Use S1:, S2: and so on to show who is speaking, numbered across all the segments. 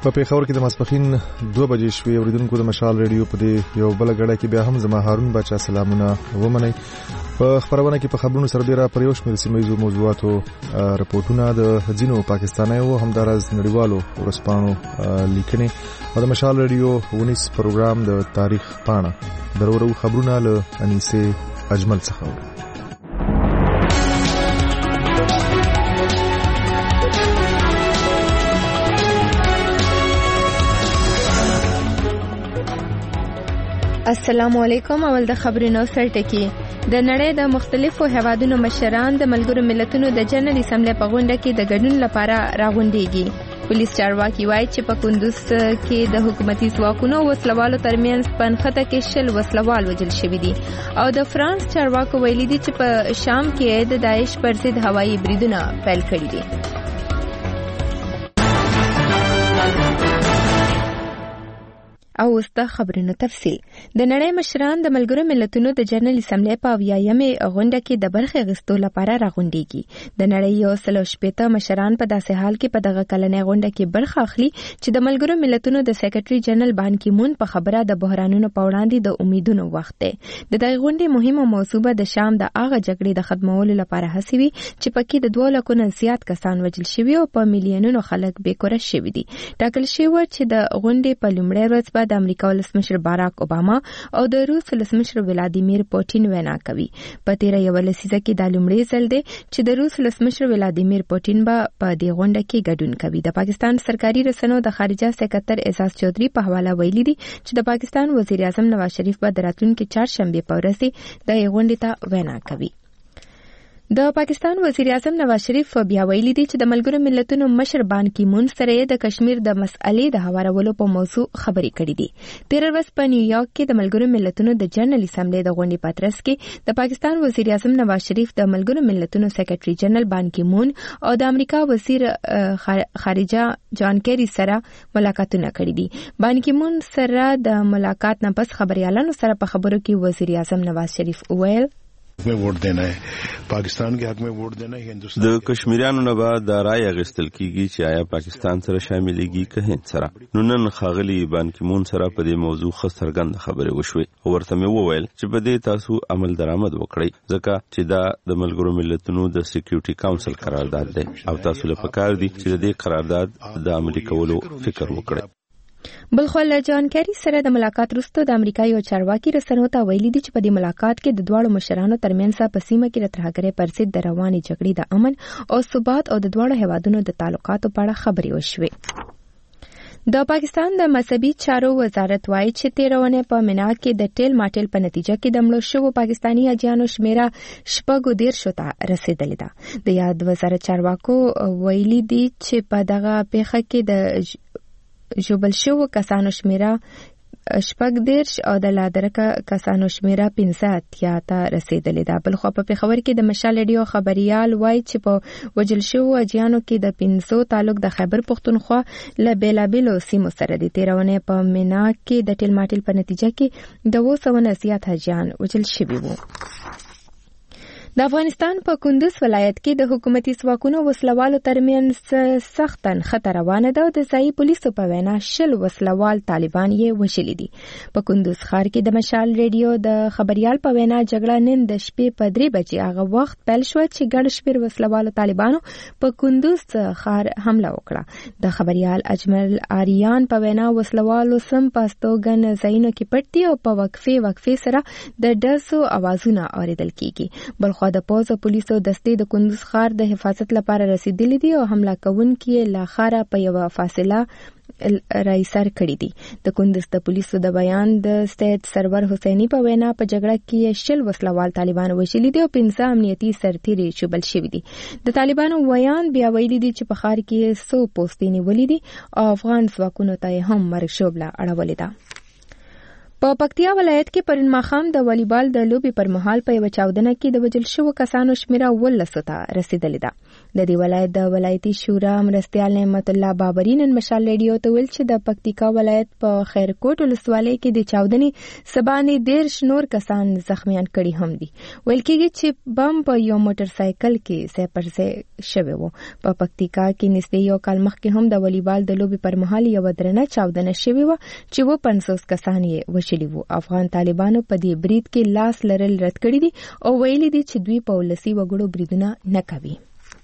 S1: په پیښور کې د ماسپخین 2 بجې شوې اوریدونکو د مشال ریډیو په دې یو بل غړډه کې بیا هم زما هارون بچا سلامونه ومنئ. په خبرونه کې په خبرونو سره ډیره پر یو شمېر سیمایي موضوعاتو رپورټونه د ځینو پاکستانیو همدارس نړیوالو ورسپانو لیکنې او د مشال ریډیو ونیس پروګرام د تاریخ پاڼه درورو خبرونه له انیسه اجمل څخه.
S2: السلام علیکم. اول د خبرونو سرټکی. د نړۍ د مختلفو هیوادونو مشران د ملګرو ملتونو د جنرال اسمبلی په غونډه کې د ګډون لپاره راغونډيږي. پولیس چارواکي وایي چې په کندوز کې د حکومتي ځواکونو وسلوالو ترمنځ پنخته کې شل وسلوال وژل شوي دي او د فرانس چارواکو ویلي دي چې په شام کې د داعش پر ضد هوایي بریدونه پیل کړي دي. او اوس د خبرونو تفصیل. د نړۍ مشران د ملګرو ملتونو د جنرال اسمبلی په 80مې غونډه کې د برخې اخیستو لپاره راغونډيږي. د نړۍ یو سل شپږ مشران په داسې حال کې په دغه کلنې غونډه کې برخه اخلي چې د ملګرو ملتونو د سیکریټري جنرال بان کی مون په خبره د بحرانونو په وړاندې د امیدونو وخت دی. د دغه غونډې مهمه موضوع د شام د هغه جګړې د ختمولو لپاره هڅې وي چې پکې د 2 لکو نه زیات کسان وژل شوي او په میلیونونو خلک بیکوره شوي دي. ټاکل شوی چې د غونډې په لومړۍ ورځ د امریکا ولسمشر باراک اوباما او د روس ولسمشر ولادیمیر پوټین وینا کوي. په تیر یو لسیزه کې د لومړي ځل دی چې د روس ولسمشر ولادیمیر پوټین په دې غونډه کې ګډون کوي. د پاکستان سرکاري رسنیو د خارجه سکرټر اعزاز چودھری په حواله ویلي دي چې د پاکستان وزیر اعظم نواز شریف په راتلونکي چهارشنبه په ورځ د غونډې ته وینا کوي. د پاکستان وزیر اعظم نواز شریف بیا ویلي دي چې د ملګرو ملتونو مشر بان کی مون سره د کشمیر د مسئلې د هوارولو په موضوع خبرې کړې دي. تیر ورځ په نیویارک کې د ملګرو ملتونو د جنرال اسمبلی د غونډې په ترڅ کې د پاکستان وزیر اعظم نواز شریف د ملګرو ملتونو سیکریټري جنرال بان کی مون او د امریکا وزیر خارجه جان کیری سره ملاقاتونه کړې دي. بان کی مون سره د ملاقات نه پس خبريالانو سره په خبرو کې وزیر اعظم نواز شریف وویل
S3: में वोट देना है, पाकिस्तान के हक में वोट देना है, हिंदुस्तान
S4: د کشمیریانو نه بعد د رای اغستل کیږي چې آیا پاکستان سره شاملېږي که هند سره. نو نن خاغلی بان کی مون سره په دې موضوع خسترګند خبرې وشوي او ورته مې وویل چې په دې تاسو عمل درآمد وکړئ ځکه چې دا د ملګرو ملتونو د سکیورټي کونسل قرارداد دی او تاسو له پکار دي چې د دې قرارداد د عملي کولو فکر وکړئ.
S2: بلخو جان کیری سره د ملاقات وروسته د امریکا یو چارواکي رسنیو ته ویلي دي چې په دې ملاقات کې د دواړو مشرانو ترمنځ په سیمه کې د ترهګرۍ پر ضد د روانې جګړې د امن او ثبات او د دواړو هیوادونو د تعلقاتو په اړه خبرې وشوې. د پاکستان د مذهبي چارو وزارت وایي چې تیرونه په مینا کې د ټیل ماټیل په نتیجه کې د مړو شوو پاکستانی حاجیانو شمیره 14 ته رسیدلې ده. د یاد وزارت چارواکو ویلي دي چې په دغه پیښه کې د جوبل شو کسانو شمیره 14 او د لادرکه کسانو شمیره 15 ته رسیدلې ده. بل خو په پیښور کې د مشال ریډیو خبريال وایي چې په وجل شو اجیانو کې د 500 تعلق د خیبر پختونخوا له بیلابیلو سیمو سره دي. تیرونه په مینا کې د ټیل ماټیل په نتیجه کې د 200 زیات حاجیان وجل شوي وو. د افغانستان په کندوز ولایت کې د حکومتي ځواکونو وسلوالو ترمنځ سخت خطر روانه ده او د ځایي پولیسو په وینا شل وسلوال طالبان یې وژلي دي. په کندوز ښار کې د مشال ریډیو د خبريال په وینا جګړه نن د شپې په 3 بجې هغه وخت پیل شو چې ګڼ شمېر وسلوالو طالبانو په کندوز ښار حمله وکړه. د خبريال اجمل آریان په وینا وسلوالو سم پاستوګن ځایونو کې پټ دي او په وقفې سره د ډزو اوازونه اوریدل کیږي. بلخو د پوز پولیسو دستې د کندوز ښار د حفاظت لپاره رسیدلې دي او حمله کوونکي لا خاره په یو فاصله رایسر کړی دي. د کندوز د پولیسو د بیان د سید سرور حسینی په وینا په جګړه کې شل وسلوال طالبان وژلي دي او 15 امنیتي سرتیري شوبل شوي دي. د طالبانو بیان بیا ویلي دي چې په ښار کې 100 پوستې نیولې دي او افغان ځواکونو ته هم مرګ شوبله اړولې ده. په پکتیا ولایت کې پرون ماښام د والیبال د لوبې پر مهال په یوه چاودنه کې د وژل شوو کسانو شمیره 19 ته رسیدلې ده. د دې ولایت د ولایتي شورا مرستیال نعمت الله بابري نن مشال ریډیو ته ویل چې د پکتیکا ولایت په خیرکوټ ولسوالۍ کې د چاودنې سبانې 13 نور کسان زخمیان کړي هم دي. ویل کېږي چې بم په یو موټر سایکل کې ځای پر ځای شوی و. په پکتیکا کې نږدې یو کال مخکې هم د والیبال د لوبې پر مهال یوه درنه چاودنه شوې وه چې 50 کسان یې وژلي وو. افغان طالبانو په دې برید کې لاس لرل رد کړي دي او ویلي دي چې دوی په ولسي وګړو بریدونه نه کوي.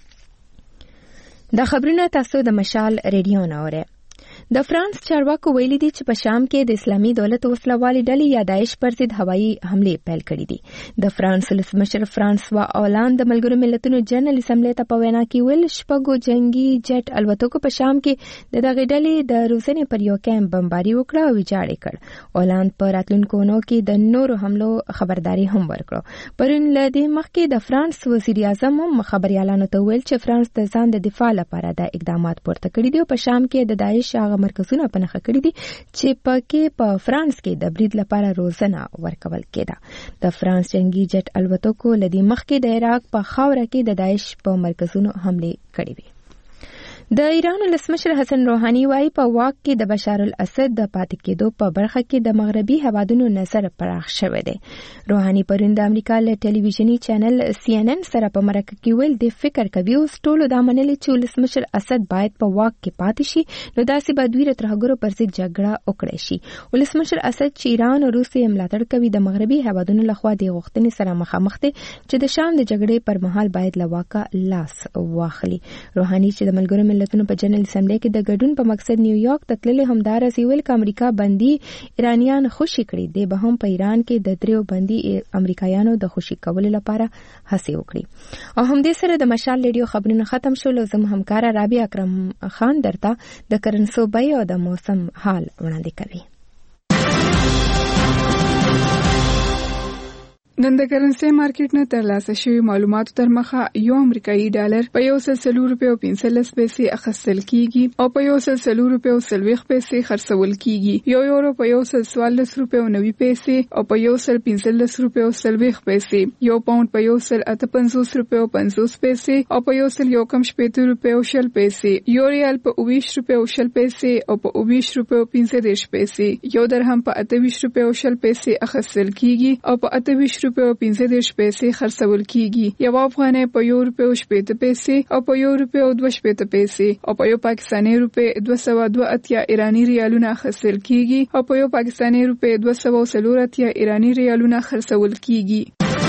S2: دا خبرونه تاسو د مشال ریډیو نه اورئ. د فرانس چارواکو ویلي دي چې په شام کې د اسلامي دولت وسلوالې ډلې یا داعش پر ضد هوایي حملې پیل کړې دي. د فرانس ولسمشر فرانسوا اولان د ملګرو ملتونو جنرال اسمبلی ته په وینا کې ویل شپږو جنگي جټ الوتکو په شام کې د دغې ډلې د روزنې پر یو کیمپ بمباري وکړه او ویجاړ کړ. اولان په راتلونکو اونو کې د نورو حملو خبرداري هم ورکړه. پرون له دې مخکې د فرانس وزیر اعظم هم خبريالانو ته ویل چې فرانس د ځان د دفاع لپاره د اقدامات پورته کړي دي او په شام کې د داعش مرکزونه په نښه کړي دي چې پکې په فرانس کې د برید لپاره روزنه ورکول کېده. د فرانس جنگي جټ الوتکو له دې مخکې د عراق په خاوره کې د داعش په مرکزونو حمله کړې وي. د ایران ولسمشر حسن روحاني وايي په واک کې د بشار الاسد د پاتې کېدو په برخه کې د مغربي هوادونو نظر پراخ شوی دی. روحاني پرون د امریکا له ټلویزیونی چینل CNN سره په مرکه کې ویل د فکر کوي اوس ټولو دا منلي چې ولسمشر اسد باید په واک کې پاتې شي نو داسې به دوی ترهګرو پر ضد جګړه وکړي شي. ولسمشر اسد چې ایران او روسیې ملاتړ کوي د مغربي هوادونو لخوا د غوښتنې سره مخامخ دي چې د شام د جګړې پر مهال باید له واکه لاس واخلي. روحاني چې د ملګرو ملتونو په جنرال اسمبلی کې د ګډون په مقصد نیویارک ته تللي همدارس ویل چې امریکا بندي ایرانیان خوشي کړي دي به هم په ایران کې د دریو بندي امریکایانو د خوشي کولو لپاره هڅه وکړي. او همدې سره د مشال ریډیو خبرونه ختم شول. زم همکار رابعه اکرم خان درته د کرنسو بای او د موسم حال وړاندې کوي.
S5: نن د کرنسي مارکیټ نه ترلاسه شوی معلوماتو تر مخه یو امریکایي ډالر په 140 روپیو 15 پیسې اخیستل کیږي او په 140 روپیو 30 پیسې خرڅول کیږي. یو یورو په 144 روپیو 90 پیسې او په 115 روپیو 30 پیسې. یو پاوند په 158 روپیو 50 پیسې او په 117 روپیو 60 پیسې. یو ریال په 20 روپیو 60 پیسې او په 20 روپیو 15 پیسې. یو درهم په 28 روپیو 60 پیسې اخیستل کیږي او په 28 روپیو 15 پیسې خرڅول کیږي. یو افغانۍ په 1 روپیو 80 پیسې او په 1 روپیو 2 پیسې او په یو پاکستاني روپی 282 ایرانی ریالونه خرڅول کیږي او په یو پاکستاني روپی 240 ایرانی ریالونه خرڅول کیږي.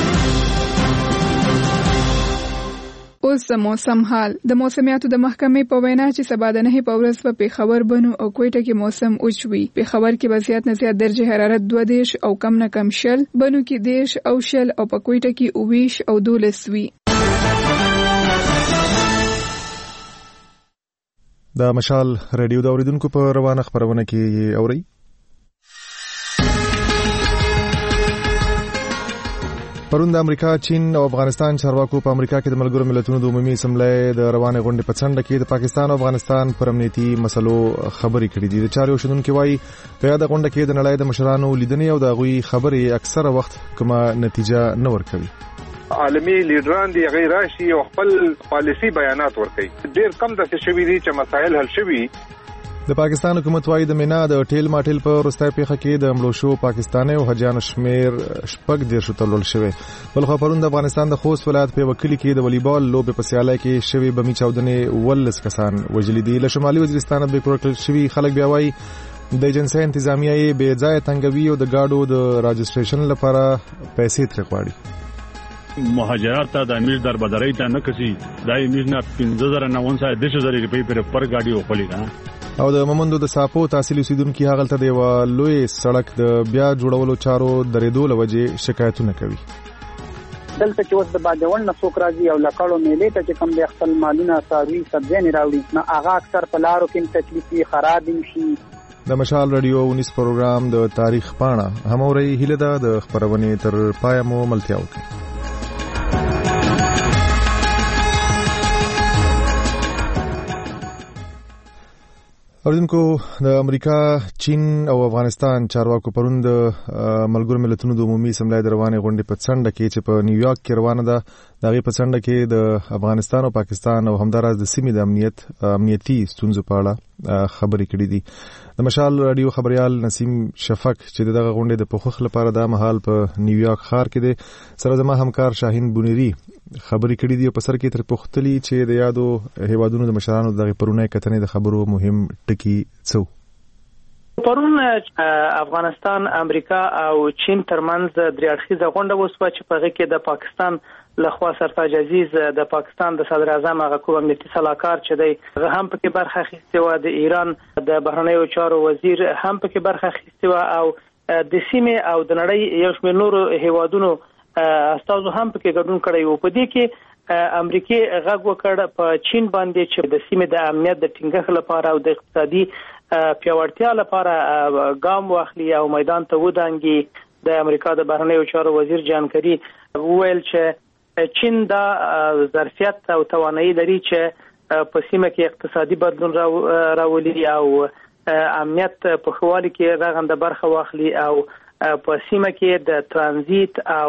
S5: اوس د موسم حال. د موسمیاتو د محکمې په وینا چې سبا د 9 په ورځ په پیښور بنو او کوټه کې موسم اوچوي. پیښور کې به زیات نه زیات درجه حرارت 22 او کم نه کم 10، بنو کې 10 او 10 او په کوټه کې 20 او 12 وي.
S1: د مشال ریډیو د اوریدونکو په روانه خبرونه کې اوري. پرون د امریکا، چین او افغانستان چارواکو په امریکا کې د ملګرو ملتونو د عمومي اسمبلی د روانه غونډې په څنډه کې د پاکستان او افغانستان پر امنیتي مسلو خبرې کړې دي. د چارو شندونکو وايي په یاد غونډه کې د نړۍ د مشرانو لیدنې او د غوي خبرې اکثره وخت کومه نتیجه نه ورکوي.
S6: عالمي لیډران دی غیر راشي او خپل پالیسی بیانات ورکوي. ډېر کم د څه شوي دي چې مسایل حل شوي.
S1: د پاکستان حکومت وايي د مینا د ټیل ماټیل په وروستۍ پیښه کې د مړو شو پاکستاني او حجانو شمیر شپږ ډیر شو تلل شوی. بلخو پرون د افغانستان د خوست ولایت په وکیل کې د والیبال لوبې په سیالۍ کې شوی بمی چاودنې 19 کسان وژلي دي. له شمالي وزیرستان د بیکورکل شوی خلک بیا وايي د ایجنسۍ انتظامیه یې بې ځای تنګوي او د گاډو د راجستریشن لپاره پیسې ترې غواړي.
S7: مهاجرات ته د امیر در بدرۍ ته نه کسي د امیر نه 15900 روپۍ پر گاډي وخولي
S1: او د مومندو د صافو تحصیل اوسیدونکو هغه ته د لوی سړک د بیا جوړولو چارو درېدو لوجه شکایتونه کوي.
S8: دلته چې اوس د باجوړ نه څوک راځي او لکړو میلې ته چې کوم د خپل مالونه ساروي سبزي نه راوړي نو هغه اکثر په لارو کې تکلیفي خراب شي.
S1: د مشال رادیو 19 پروګرام د تاریخ پاڼه هموري هله ده د خبرونه تر پای مو ملتیا وکړي. اوریدونکو د امریکا، چین او افغانستان چارواکو پرون د ملګرو ملتونو د عمومي اسمبلی د روانې غونډې په څنډه کې چې په نیویارک کې روانه ده د هغې په څنډه کې د افغانستان او پاکستان او همداراز د سیمې د امنیتي ستونزو په اړه خبرې کړې دي. د مشال رادیو خبريال نسیم شفق چې دغه غونډې د پوښښ لپاره د مهال په نیویارک ښار کې دی سره زما همکار شاهین بونيري خبرې کړې دي او په سر کې تر پوښتلي چې د یادو هیوادونو د مشرانو دغه پرونی کتنې د خبرو مهم ټکي څه
S9: پرون افغانستان، امریکا او چین ترمنځ درې اړخیزه غونډه وشوه چې په هغه کې د پاکستان لخوا سرتاج عزیز د پاکستان د صدر اعظم هغه کوم امنیتي صلاحکار چې دی هغه هم پکې برخه اخیستې وه، د ایران د بهرنیو چارو وزیر هم پکې برخه اخیستې وه او د سیمې او د نړۍ یو شمېر نورو هیوادونو استازو هم پکې ګډون کړی و. په دې کې امریکای غږ وکړ په چین باندې چې د سیمې د امنیت د ټینګښت لپاره او د اقتصادي پیاوړتیا لپاره ګام واخلي او میدان ته ودانګي. د امریکا د بهرنیو چارو وزیر جان کری وویل چې چین دا ظرفیت او توانایي لري چې په سیمه کې اقتصادي بدلون راولي او امنیت په ښه والي کې رغنده برخه واخلي او په سیمه کې د ترانزیت او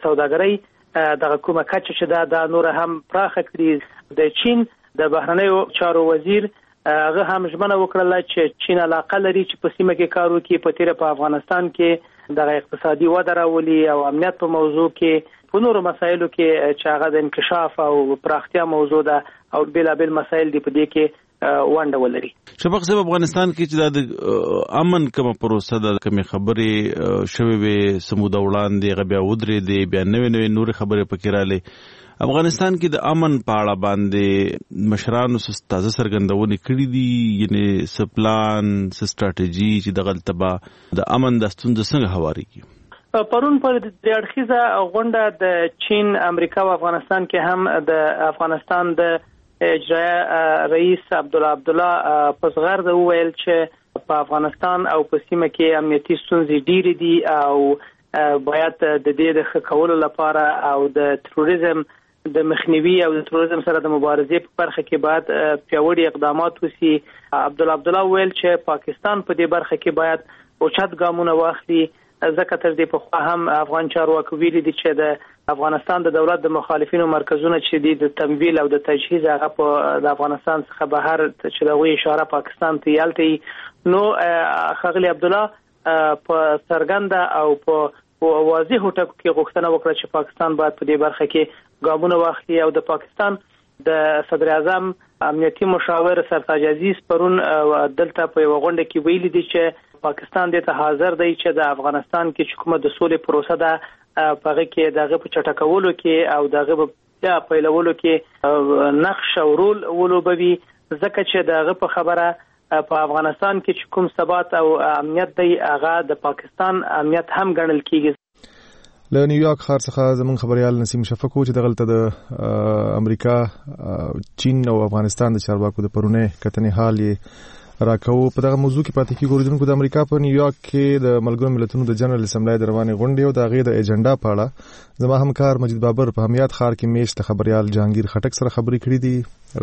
S9: سوداګرۍ دغه کومه کچه چې دا نور هم پراخه کړي. د چین د بهرنیو چارو وزیر هغه هم ژمنه وکړه چې چین علاقه لري چې په سیمه کې کار وکړي، په تیره په افغانستان کې د اقتصادي وده راولي او امنیت په موضوع کې په نورو مسایلو کې چې هغه د انکشاف او پراختیا موضوع ده او بېلابېل مسایل دي په دې کې ونډه ولري.
S10: شفق صاحب، افغانستان کې چې د امن کومه پروسه د کومې خبرې شوې وې سموده وړاندې هغه بیا ودرېدې، بیا نوې نورې خبرې پکې رالې. افغانستان کې د امن په اړه باندې مشرانو تازه څرګندونې کړې دي، یعنې څه پلان څه سټراټیجي چې دغه تبا د امن د ستونزو څنګه هوارېږي.
S9: پرون پر درې اړخیزه غونډه د چین، امریکا او افغانستان کې هم د افغانستان د اجرایه رئیس عبدالله پسغرد وویل چې په افغانستان او په سیمه کې امنیتي ستونزې ډېرې دي او باید د دې د ښه کولو لپاره او د تروریزم د مخنیوي او د تروریزم سره د مبارزې په برخه کې باید پیاوړي اقدامات وشي. عبدالله وویل چې پاکستان په دې برخه کې باید اوچت ګامونه واخلي، ځکه تر دې پخوا هم افغان چارواکو ویلي دي چې د افغانستان د دولت د مخالفینو مرکزونه چې دي د تمویل او د تجهیز هغه په د افغانستان څخه بهر چې دغه اشاره پاکستان ته یالته نو ښاغلي عبدالله په څرګنده او په واضح ټکو کې غوښتنه وکړه چې پاکستان باید په دې برخه کې ګامونه واخلي او د پاکستان د صدر اعظم امنیتي مشاور سرتاج عزیز پرون دلته په یو غونډه کې ویلي دي چې پاکستان دې ته حاضر دی چې د افغانستان کې چې کومه د سولې پروسه ده په هغه کې دغه په چټکولو کې او دغه په پیلولو کې نقش او رول ولوبوي، ځکه چې دغه په خبره په افغانستان کې چې کوم ثبات او امنیت دی هغه د پاکستان امنیت هم ګڼل کیږي.
S1: له نیویارک ښار څخه زموږ خبريال نسیم شفق چې دغلته د امریکا، چین او افغانستان د چارواکو د پرونی کتنې حال یې راکو. په دغه موضوع کې پاتې کیږو اوریدونکو د امریکا په نیویارک کې د ملګرو ملتونو د جنرال اسمبلی د روانې غونډې او د هغې د ایجنډا په اړه زما همکار مجید بابر په همیات ښار کې میشت خبريال جهانگیر خټک سره خبرې کړې دي.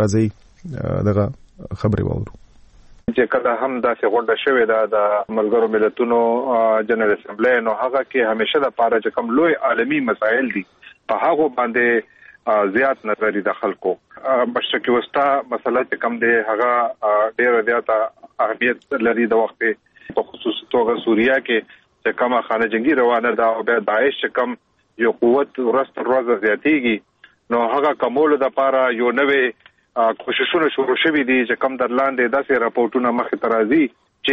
S1: راځي دغه خبرې واورو.
S6: چې کله هم داسې غونډه شوې ده د ملګرو ملتونو جنرال اسمبلی نو هغه کې همیشه د پاره چې کوم لوی عالمي مسایل دي په هغه باندې زیات نظر د خلکو مشرقي وسطا مسله چې کم دی هغه ډېر زیات اهمیت لري د وخت په خصوص توګه سوریه کې چې کومه خانه جنگي روانه ده او بیا داعش چې کم یو قوت ورځ تر ورځې زیاتېږي نو هغه کمولو لپاره یو نوې کوششونه شروع شوي دي چې کم در لاندې داسې راپورټونه مخې ته راځي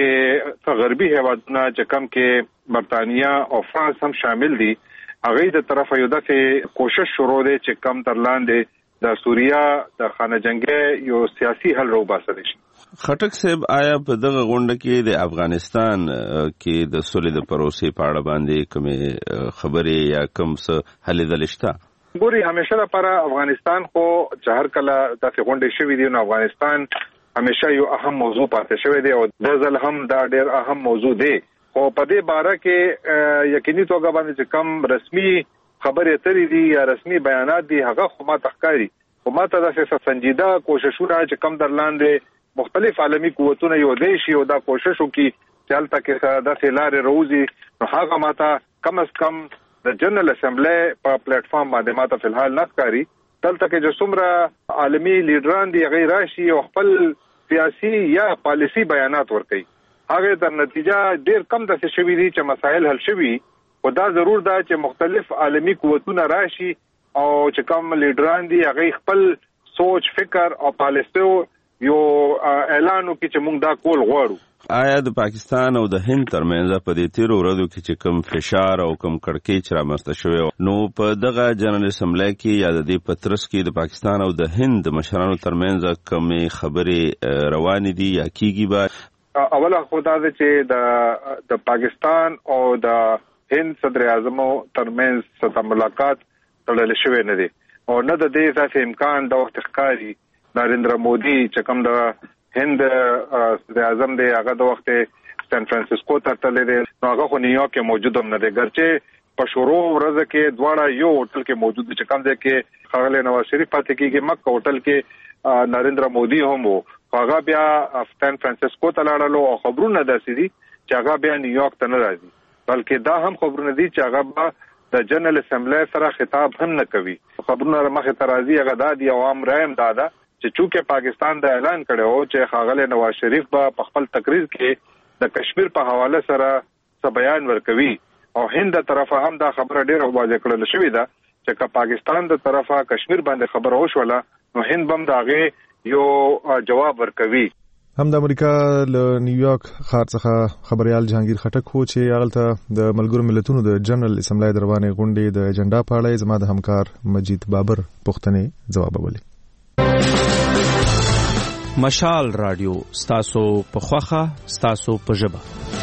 S6: چې غربي هیوادونه چې کم کې برتانیا او فرانس هم شامل دي هغه د طرفه یو داسې کوشش شروع دی چې کم تر لاندې د سوریه د خانه جنگي یو سیاسي حل راوباسي شي.
S4: خټک صاحب، آیا په دغه غونډه کې د افغانستان کې د سولې د پروسې په اړه باندې کومې خبرې یا کوم څه هلې دلې شته؟
S6: ګوري همیشه لپاره افغانستان خو چې هر کله داسې غونډې شوې دي نو افغانستان همیشه یو اهم موضوع پاتې شوی دی او د ځل هم دا ډېر اهم موضوع دی. خو په دې باره کې یقیني توګه باندې چې کم رسمي خبرې اترې دي یا رسمي بیانات دي هغه خو ما تخکاری خو ما ته داسې سنجیده کوششونه چې کم در لاندې مختلف عالمي قوتونه یو دی شي او دا کوشش وکړي چې هلته کې د سیلارې روزي نو هغه ماته کم از کم د جنرال اسمبلی په پلیټ فارم باندې ماته فلحال نخکاری دلته کې چې څومره عالمي لیډران دي هغه راشي او خپل سیاسي یا پالیسی بیانات ورکړي هغه در نتیجه ډیر کم د څه شوی دي چې مسایل حل شوي او دا ضرور ده چې مختلف عالمي قوتونه راشي او چې کوم لیډران دي هغه خپل سوچ فکر او پالیسي یو اعلانو کې چې موږ دا کول غواړو.
S4: آیا د پاکستان او د هند ترمنځ په دې تیرو ورځو کې چې کوم فشار او کوم کړکېچ رامنځته شوی نو په دغه جنرال اسمبلی کې یا د دې پترس کې د پاکستان او د هند مشرانو ترمنځ کومې خبرې روانې دي یا کیږي به؟
S6: اوله خدا ده چې د پاکستان او د هند صدر اعظم ترمنځ څه ملاقات تړل شوی نه دي او نه د دې ځکه امکان د وخت ښکاری نریندر مودي چې کوم د هند صدر اعظم دی هغه د وخت سان فرانسیسکو ته تللی دی نو هغه خو نیویارک کې موجود هم نه دی ګرچې په شروع ورځ کې دواړه یو هوټل کې موجود دي چې کوم ځای کې ښاغلی نواز شریف پاتې کېږي مکه هوټل کې نریندر مودي هم وو هغه بیا سان فرانسیسکو ته لاړلو او خبرونه داسې دي چې هغه بیا نیویارک ته نه راځي بلکې دا هم خبرونه دي چې هغه به د جنرال اسمبلی سره خطاب هم نه کوي خبرونه مخې ته راځي هغه دا دي عوام رایم دا ده چې چونکه پاکستان د اعلان کړو چې ښاغلی نواز شریف په خپل تقریر کې د کشمیر په حواله سره څه بیان ورکوي او هند د طرفه هم دا خبره ډیره واضح کړل شوې ده چې پاکستان د طرفه کشمیر باندې خبره وشوله نو هند بم داغه یو جواب ورکوي.
S1: هم د امریکا له نیویارک ښار څخه خبريال جهانگیر خټک هو چې هغه د ملګرو ملتونو د جنرال اسمبلی د روانې غونډې د اجنډا په اړه زما د همکار مجید بابر پوښتنې ځوابولې.
S11: مشال رادیو ستاسو په خوخه ستاسو په ژبه.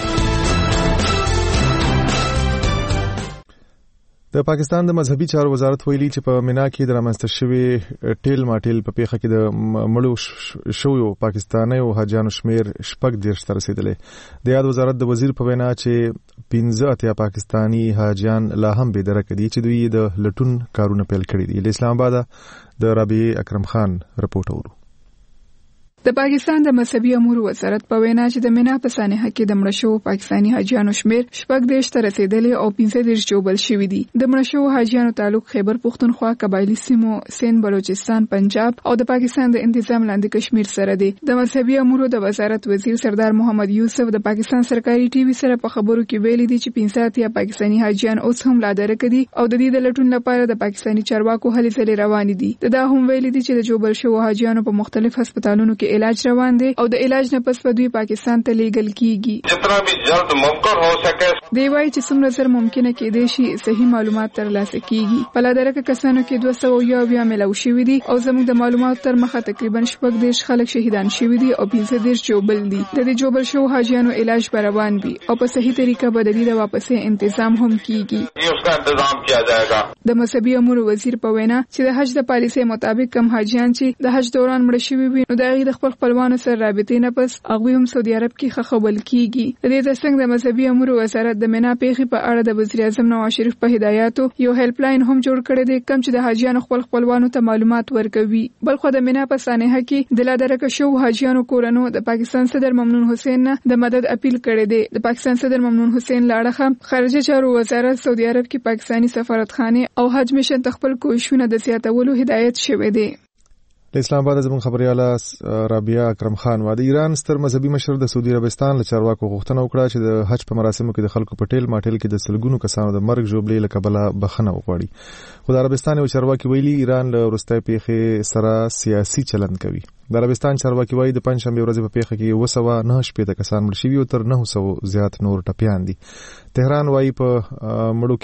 S1: د پاکستان د مذهبي چارو وزارت ویلي چې په مینا کې د رامنځته شوی ټیل ماټیل په پیښه کې د مړو شویو پاکستانیو حاجیانو شمیر 14 ته رسیدلی. د یاد وزارت د وزیر په وینا چې 15 پاکستانی حاجیان لا هم بې درکه دي چې دوی د لټون کارونه پیل کړي دي. له اسلام آباد د رابعه اکرم خان رپورټ اورو.
S5: د پاکستان د مذهبي امور وزارت په وینا چې د مینا په سانحه کې د مړ شوو پاکستانی حاجیانو شمیر 14 ته رسیدلی او 15 جوړبل شوي دي. د مړ شوو حاجیانو تعلق خیبر پختونخوا، قبایلی سیمو، سند، بلوچستان، پنجاب او د پاکستان د انتظام لاندې کشمیر سره دي. د مذهبي امور د وزارت وزیر سردار محمد یوسف د پاکستان سرکاري ټي وي سره په خبرو کې ویلي دي چې 15 پاکستانی حاجیان اوس هم لا درکه دي او د دې د لټون لپاره د پاکستانی چارواکو هلې ځلې روان دي. دا هم ویلي دي چې د جوړبل شوو حاجیانو په مختلف هسپتالونو کې علاج روان دي او د علاج نه پس په دوی پاکستان ته لیږل کیږي.
S12: جتنا بھی جلد ممکن ہو سکے
S5: دی وايي چې څومره زر ممکنه کېدای شي صحیح معلومات ترلاسه کیږي. په لادرکه کسانو کې 200 ملو شوي دي او زموږ د معلوماتو تر مخه تقریبا 14 خلک شهیدان شوي دي او 15 جوړبل دي. د دې جوړبل شوو حاجیانو علاج روان وي او په صحیح طریقه به د دې د واپسې تنظیم هم کیږي.
S12: اس کا انتظام کیا جائے گا.
S5: د مذهبي امور وزیر په وینا چې د حج د پالیسۍ مطابق کم حاجیان چې د حج دوران مړ شوي وي نو د خپل خپلوانو سره رابطې نه پس هغه هم سعودي عرب کې خخول کیږي. د دې ترڅنګ د مذهبي امور وزارت د مینا پیښې په اړه د وزیر اعظم نواز شریف په هدایاتو یو هیلپ لاین هم جوړ کړی دی کوم چې د حاجیانو خپل خپلوانو ته معلومات ورکوي. بلخو د مینا په سانحه کې د لادرکه شو حاجیانو کورنو د پاکستان صدر ممنون حسین نه د مدد اپیل کړی دی. د پاکستان صدر ممنون حسین لاړه خارجه چارو وزارت سعودي عرب کې پاکستانی سفارتخانه او حج میشن تخپل کوښښونه د زیاتولو هدایت شوی دی.
S1: د اسلام آباد زموږ خبرياله رابعه اکرم خان د ایران ستر مذهبي مشر د سعودي عربستان له چارواکو غوښتنه وکړه چې د حج په مراسمو کې د خلکو په ټیل ماټیل کې د سلګونو کسانو د مرګ جوړبلې له کبله بخښنه وغواړي. خو د عربستان یو چارواکي ویلي ایران له وروستۍ پیښې سره سیاسي چلند کوي. د عربستان چارواکي وایي د پنځشنبه ورځې په پیښه کې 109 کسان مړ شوي او تر 900 زیات نور ټپیان دي. تهران وایي په مړو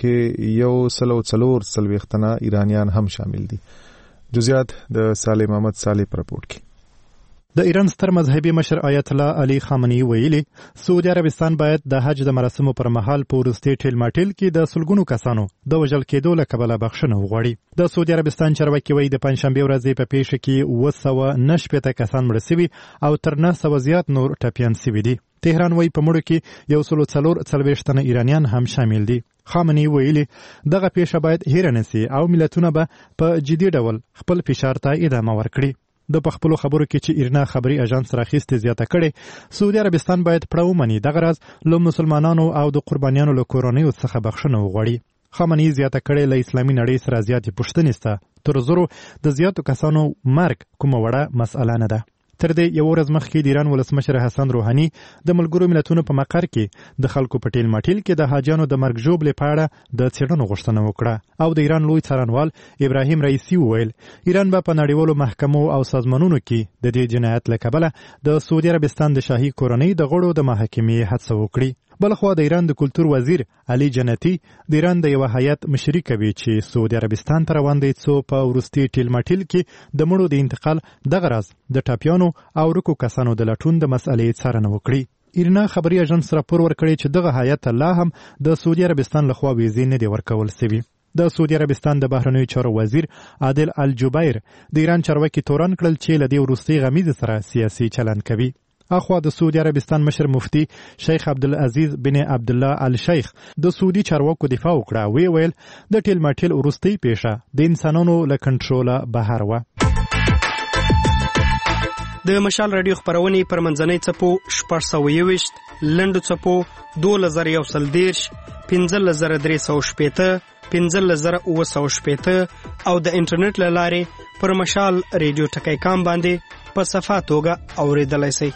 S1: کې 140 تنه ایرانیان هم شامل دي. جزئیات د صالح محمد صالح پر رپورټ کې.
S13: د ایران ستر مذهبي مشر آیت الله علي خامنه‌ای ویلي سعودي عربستان باید د حج د مراسمو پر مهال په وروستي ټیل ماټیل کې د سلګونو کسانو د وژل کېدو له کبله بخښنه وغواړي. د سعودي عربستان چارواکي وایي د پنځشنبه ورځې په پیښه کې 209 کسان مړه شوي او تر 900 زیات نور ټپیان شوي دي. تهران وایي په مړو کې 140 تنه ایرانیان هم شامل دي. خامنه‌ای ویلي دغه پیښه باید هېره نشي او ملتونه به په جدي ډول خپل فشار ته ادامه ورکړي. د پخپلو خبرو کې چې ایرنا خبري اژانس راخیستې زیاته کړي سعودي عربستان باید پړه ومني دغه راز له مسلمانانو او د قربانیانو له کورنیو څخه بخښنه وغواړي. خامنه‌ای زیاته کړي له اسلامي نړۍ سره زیاتې پوښتنې سته تر زرو د زیاتو کسانو مرګ کومه وړه مسأله نه ده. تر دې یو ورځ مخکې د ایران ولسمشر حسن روحاني د ملګرو ملتونو په مقر کې د خلکو په ټیل ماټیل کې د حاجیانو د مرګ ژوبلې په اړه د څېړنو غوښتنه وکړه او د ایران لوی څارنوال ابراهیم رئیسي وویل ایران به په نړیوالو محکمو او سازمانونو کې د دې جنایت له کبله د سعودي عربستان د شاهي کورنۍ د غړو د محاکمې هڅه وکړي. بلخوا د ایران د کلتور وزیر علي جنتی د ایران د یو هیئت مشري کوي چې سعودي عربستان ته روان دی څو په وروستي ټیل ماټیل کې د مړو د انتقال دغه راز د ټاپیانو او رکو کسانو د لټون د مسئلې څارنه وکړي. ایرنا خبري اژانس راپور ورکړی چې دغه هیئت لا هم د سعودي عربستان لخوا ویزې نه دی ورکول سوي. د سعودي عربستان د بهرنیو چارو وزیر عادل الجبیر د ایران چارواکي تورن کړل چې له دې وروستي غمیزې سره سیاسي چلند کوي. اخوا د سعودي عربستان مشر مفتی شیخ عبدالعزیز بن عبدالله الشیخ د سعودي چارواکو دفاع وکړه. ویل د ټیل ماټیل وروستي پیښه د انسانانو له کنټروله بهر وه.
S14: د مشال رادیو خبرونې پر منځنۍ څپو 621 لنډو څپو 2110 15360 15360 او د انټرنیټ له لارې پر مشال رادیو ټکی کام باندې په صفه توګه اوریدلای شئ.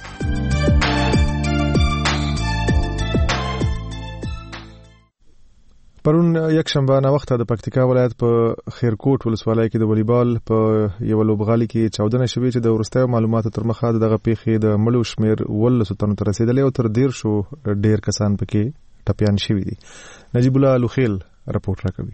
S1: پرون یک شنبه نه وخت د پکتیکا ولایت په خیرکوټ ولسوالۍ کې د والیبال په یو لوبغالي کې چاودنه شوې چې د ورستیو معلوماتو تر مخه دغه پیښې د مړو شمیر 19 تنو ته رسیدلی او تر 150 ډیر کسان پکې ټپیان شوي دي. نجیب الله لوخیل رپورټ راکوي.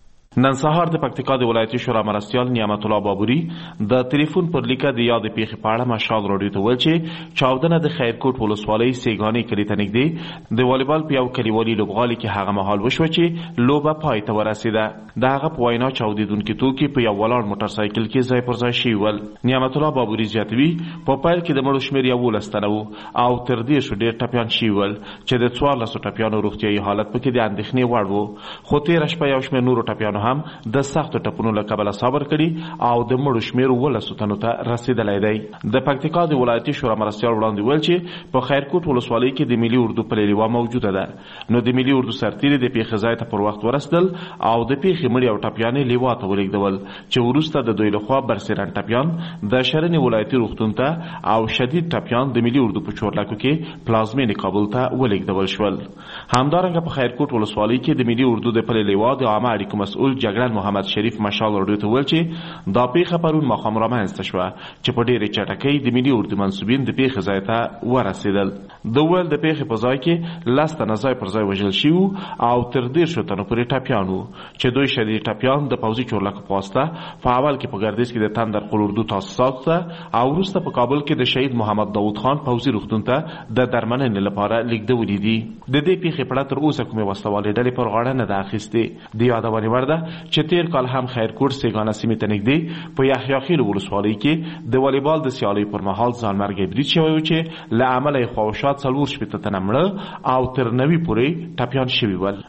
S15: نن سهار د پکتیکا د ولایتي شورا مرستیال نعمت الله بابوري د ټلیفون پر لیکه د یاد پیښې په اړه مشال راډیو ته ویل چې چاودنه د خیرکوټ ولسوالۍ سیګانې کلی ته نږدې د والیبال په یو کلیوالي لوبغالي کې هغه مهال وشوه چې لوبه پای ته ورسیده. د هغه په وینا چاودیدونکي توکي په یو ولاړ موټر سایکل کې ځای پر ځای شوي ول. نعمت الله بابوري زیاتوي په پیل کې د مړو شمیر 11 تنه وو او تر دې شو ډېر ټپیان شوي ول چې د 14 ټپیانو روغتیايي حالت پکې د اندېښنې وړ وو. خو تېره شپه یو شمیر نورو ټپیانو هم د سختو ټپونو له کبله صبر کړي او د مړو شمیر 19 تنو ته رسیدلی دی. د پکتیکا د ولایتي شورا مرستیال وړاندې ویل چې په خیرکوټ ولسوالۍ کې د ملي اردو پلې لیوه موجوده ده. نو د ملي اردو سرتیري د پیښې ځای ته پر وخت ورسېدل او د پیښې مړي او ټپیانې لیوه ته ولېږدول چې وروسته د دوی لخوا برسېرن ټپیان د شرنې ولایتي روغتون ته او شدید ټپیان د ملي اردو په چورلکو کې پلازمینې کابل ته ولېږدول شول. همدارنګه په خیرکوټ ولسوالۍ کې د ملي اردو د پلې لیوه د عامه اړیکو مسؤل جګړن محمد شریف مشال راډیو ته ویل چې دا پیښه پرون ماښام رامنځته شوه چې په ډېرې چټکۍ د ملي اردو منسوبین د پیښې ځای ته ورسېدل. د ویل د پیښې په ځای کې 10 تنه ځای پر ځای وژل شوي او تر 150 تنو پورې ټپیان وو چې دوی شدید ټپیان د پوځي چورلکو په واسطه په اول کې په ګردیز کې د تندر قل اردو تاسیساتو ته او وروسته په کابل کې د شهید محمد داود خان پوځي روغتون ته د درملنې لپاره لیږدولي دي. د دې پیښې په اړه تر اوسه کومې وسلوالې ډلې پر غاړه نه ده اخیستې. د یادونې وړ ده چې تېر کال هم خیرکوټ سیګانه سیمې ته نږدې په یحیی خیل ولسوالۍ کې د والیبال د سیالۍ پر مهال ځانمرګی برید شوی و چې له امله یې خواوشا 40 تنه مړه او تر 90 پورې ټپیان شوي ول.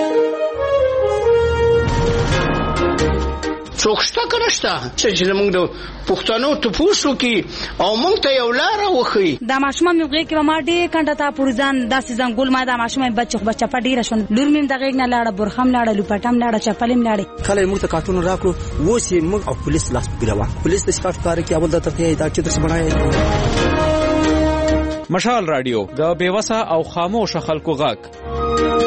S16: څوک شته که نشته چې زموږ د پښتنو تپوس وکړي او موږ ته یو لاره وښیي.
S17: دا ماشومه مې غېږ کې به ما ډېر کنډه ته پورې ځان داسې ځنګول ما دا ماشومه مې بچه په ډېره شوه. لور مې د غېږ نه لاړه، برخه م لاړه، لوپټه م لاړه، چپلې م لاړې.
S18: کله یې موږ ته کارټون راکړو اوس یې موږ او پولیس لاس په ګیره وه. پولیس د شکایت کار کوي اول درته ښیي دا چتر څه بڼایي.
S11: مشال راډیو د بېوسه او خاموشه خلکو غږ.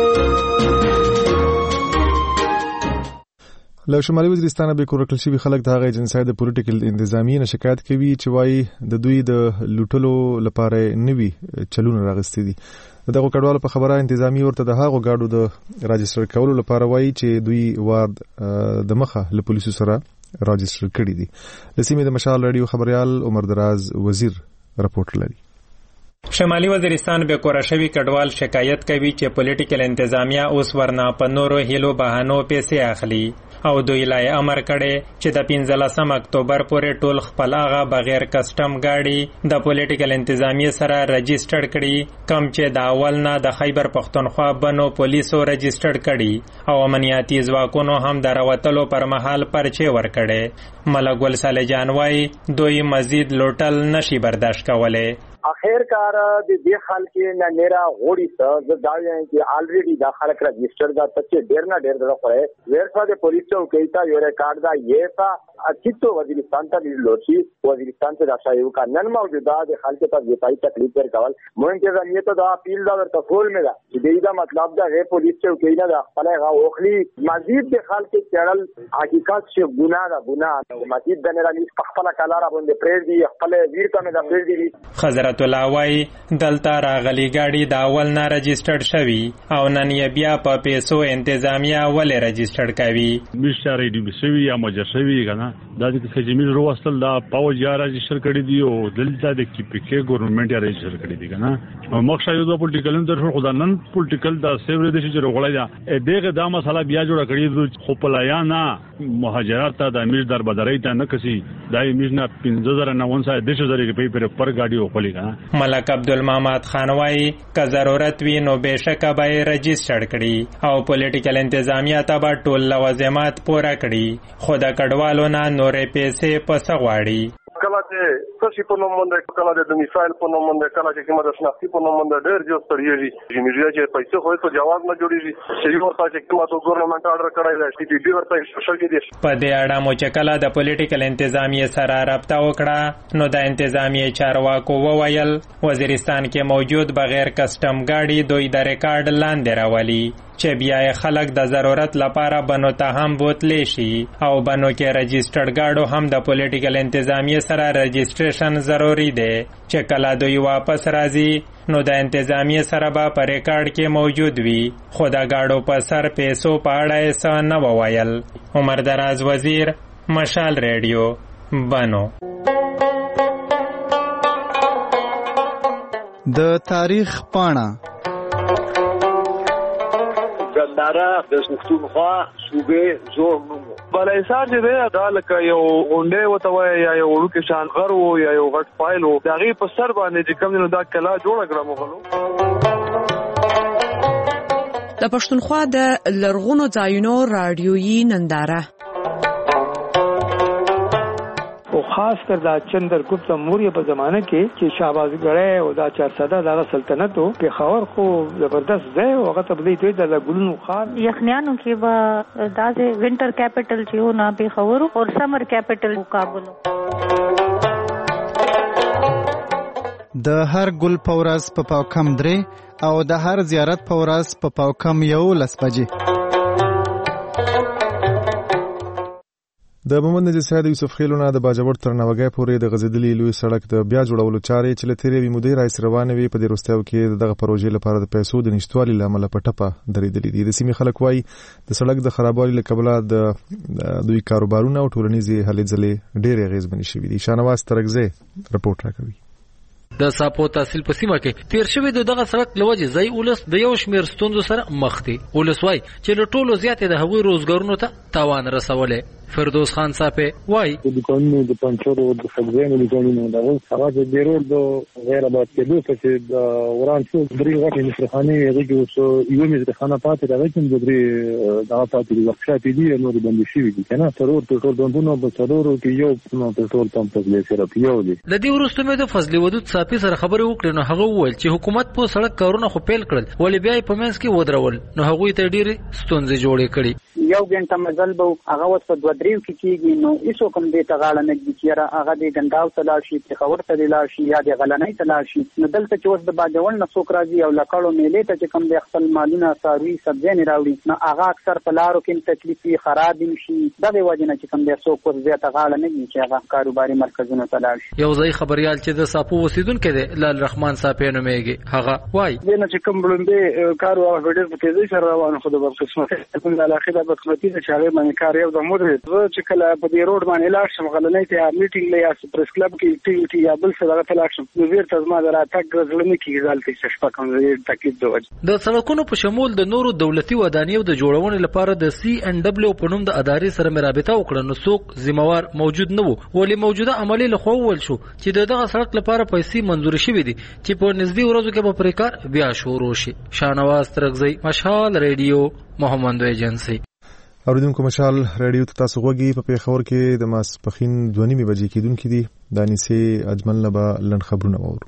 S1: له شمالي وزیرستان به کور کړل شوي خلک د هغه ایجنسۍ د پولیټیکل انتظامیې نه شکایت کوي چې وایي د دوی د لوټلو لپاره نوي چلونه راغستې دي. دغه کډوالو په خبره انتظامی ورته د هغو گاډو د راجستر کولو لپاره وایي چې دوی وارد د مخه له پولیسو سره راجستر کړي دي. د سیمې د مشال راډیو خبريال عمر دراز وزیر رپورټ لري.
S19: شمالي وزیرستان به کور شوی کډوال شکایت کوي چې پولیټیکل انتظامیه اوس ورنه په نورو هیلو بهانو پیسې اخلي. او دوی لای امر کړي چې د 15 اکتوبر پورې ټول خپل هغه بغیر کسٹم گاډي د پولیټیکل انتظامیه سره رجسټر کړي کم چې د اول نه د خیبر پختونخوا بنو پولیسو رجسټر کړي او امنیتي ځواکونو هم د راوتلو پر مهال پرچې ورکړي. ملک ګل صالح جان وايي دوی مزید لوټل نشي برداشت کولای.
S20: اخر کار د دې خلک نه نرا غوړي څه د داوی چې الریډي دا خلک رجسٹر دا ته ډیر نه ډیر درو کوي ورڅ د پولیس چوکۍ ته یو ریکارډ دا یې تا اچتو وزیرستان ته لوشي وزیرستان ته راځي او کانن موجوده د خلک ته د پای تکلیف ورکول مونږ ته ځنیته دا اپیل دا ورته کول مې دا چې دا مطلب دا غي پولیس چوکۍ نه دا خپل غوخلي مزید د خلک چړل حقیقت چې ګناه دا ګناه مزید د نه رانی خپل کلاره باندې پرې دی خپل ویر ته دا پرې دی.
S19: حضرت الله وايي دلته راغلي گاډي د اول نه رجسټرډ شوی او نن یې بیا په پیسو انتظامیه ولې رجسټرډ کوي.
S7: مشتری دی شوی یا مجشوی کنه دا د خجمیر روستل دا پاو جا رجسټر کړی دی او دلته د کیپیکې ګورنمنت یې رجسټر کړی دی کنه مخشه یو د پولیټیکل اندر خو دا نن پولیټیکل دا سیور د شي جوړولای دا دغه دا مسله بیا جوړ کړی خو پلایانا مهاجرت ته د امیر دربدرۍ ته نه کسي دا امیر نه 15000 روپۍ پر گاډي او خلی کنه.
S19: ملک عبدالمحمد خان وايي که ضرورت وي نو بهشکه به رجسټر کړي او پولیټیکل انتظامیه ته به ټول لوازمات پوره کړي خو د کډوالو نه نورې پیسې پس غواړي.
S21: کله چې څه په نوم باندې کله د میسایل په نوم باندې کله چې کومه د شناختی په نوم باندې ډېر جو ستړيږي چې میډیا چې پیسې خو ته جواز نه جوړیږي چې ورته چې کومه د ګورنمنت آرډر کړای دی چې دې ورته سوشل کې دي. په
S19: دې اړه مو چې کله د پولیټیکل انتظامیه سره رابطه وکړه نو د انتظامیه چارواکو وویل وزیرستان کې موجود بغیر کسٹم گاډي دوی د ریکارډ لاندې راولي چې بیا خلک د ضرورت لپاره بنو ته هم بوتلی شي او بنو کې رجسټرډ گاډو هم د پولیټیکل انتظامیه سره رجسټریشن ضروری دی چې کله دوی واپس راځي نو د انتظامیه سره به په ریکارډ کې موجود وي خو د گاډو په سر پیسو په اړه څه نه وویل. عمر دراز وزیر مشال ریډیو بنو.
S22: د تاریخ پاڼه
S23: دارا د پښتونخوا صوبې زور نوم
S24: بلایسار چې دی دا لکه یو غونډې وته وای یا یو وړوکی شان غر و یا یو غټ فایل و د هغې په سر باندې چې کوم نو دا کلا جوړه کړه مغلو.
S25: د پښتونخوا د لرغونو ځایونو راډیویي ننداره
S26: او خاص کر دا چندرګپت موریه په زمانه کې چې شهبازګړی او دا 400 دغه سلطنت او پېښور خو زبردست ځای او هغه ته بدلی دوی د ګلونو خان
S27: یخنیانو کې به دا د وینټر کیپټل چې و نه پېښور او سمر کیپټل کابل.
S22: د هر ګل په ورځ په پاوکم 3 او د هر زیارت په ورځ په پاوکم 11 بجې.
S1: د محمد نجیب سید یوسف خیلونه د باجوړ تر نوګای پورې د غزیدلی لوی سړک د بیا جوړولو چارې چې لتیرې وی مدیر رئیس روانه وی په دې وروستیو کې دغه پروژې لپاره د پیسو د نشټوالي لامل په ټپه درېدلې دي. د سیمې خلک وایي د سړک د خرابوالي له کبله د دوی کاروبارونه او ټولنیزې هلې ځلې ډېرې اغېزمنې شوې دي. شانواز ترکزی رپورټ راکوي.
S28: د ساپو تحصیل په سیمه کې تیر شوی دغه سړک لوجه ځای ولس د یو شمیر ستونزو سره مخ دي. ولس وای چې له ټولو زیاتې د هغوی روزګارونو ته تاوان رسولې. فردوس خان صاحب وای
S29: د دکانونو د پنچرو د سبزیانو دکانونو دا هغه د ډیرو د غیر آباد کېدو چې د وران څو درې غټې مصرخانه هغه کې اوس یو مصرخانه پاتې راغی چې د درې دغه پاتې د ورکشاپ دي نو د بندي شي دي کنه ضرور ټول بندونو په څلورو کې یو ټول پمپ ته سره پیو دي.
S28: د دې وروسته مې د فضل ودود صافي سره خبرې وکړې نو هغه وویل چې حکومت په سړک کارونه خو پیل کړل ولې بیا په منځ کې ودرول نو هغه ته ډېری ستونزې جوړې کړې.
S8: یو غنټه مزل به هغه وڅ په 2-3 کې کېږي نو هیڅ کوم دې ته غاړه نه کیږي هغه دې ګنداو ته لاړ شي چې خبر ته لاړ شي یا دې غلنۍ ته لاړ شي نو دلته چې اوس د باجوړ نه څوک راځي او لکړو میلې ته چې کوم د خپل مالونه ساروي سبزیانې راوړي نو هغه اکثر په لارو کې تکلیفي خراب شي دا به وجه نه چې کوم د څوک ورته غاړه نه کیږي چې هغه کاروباري مرکزونو ته لاړ شي.
S28: یو ځای خبريال چې د ساپو وسیدو اوسیدونکو دی لال رحمان صاحب نومېږي. هغه وایي
S26: دنه چې کوم بلندې کار او ویډیو په تیزی سره روان خو د بدقسمت په علاقه د بدقسمتي د چارې باندې کار یو د مودې چې کله په دې روډ باندې لاړ شم غلنۍ ته میټینګ لیا پریس کلب کې ټي یا بل څه دغه تلاښ شم نو ویرته زما دراتګ ځلمي کې ځالتي شپه کوم تاکید دوج
S28: د سړکونو په شمول د نورو دولتي ودانیو د جوړونې لپاره د CNW په نوم د ادارې سره مرابطه وکړه نو څوک ذمہوار موجود نه وو ولې موجوده عملی له خو ول شو چې دغه سړک لپاره پیسې منظور شوې دي چې په نږدې ورځو کې به پرې کار بیا شروع شي. شاهنواز ترغزی، مشال ریډیو، محمد ایجنسی.
S1: اوریدونکو مشال ریډیو ته تاسو غوږی په پیښور کې د ماسپخین 2:30 بجې کېدونکې دي. دانیسه اجمل لبا لن خبرونه وورو.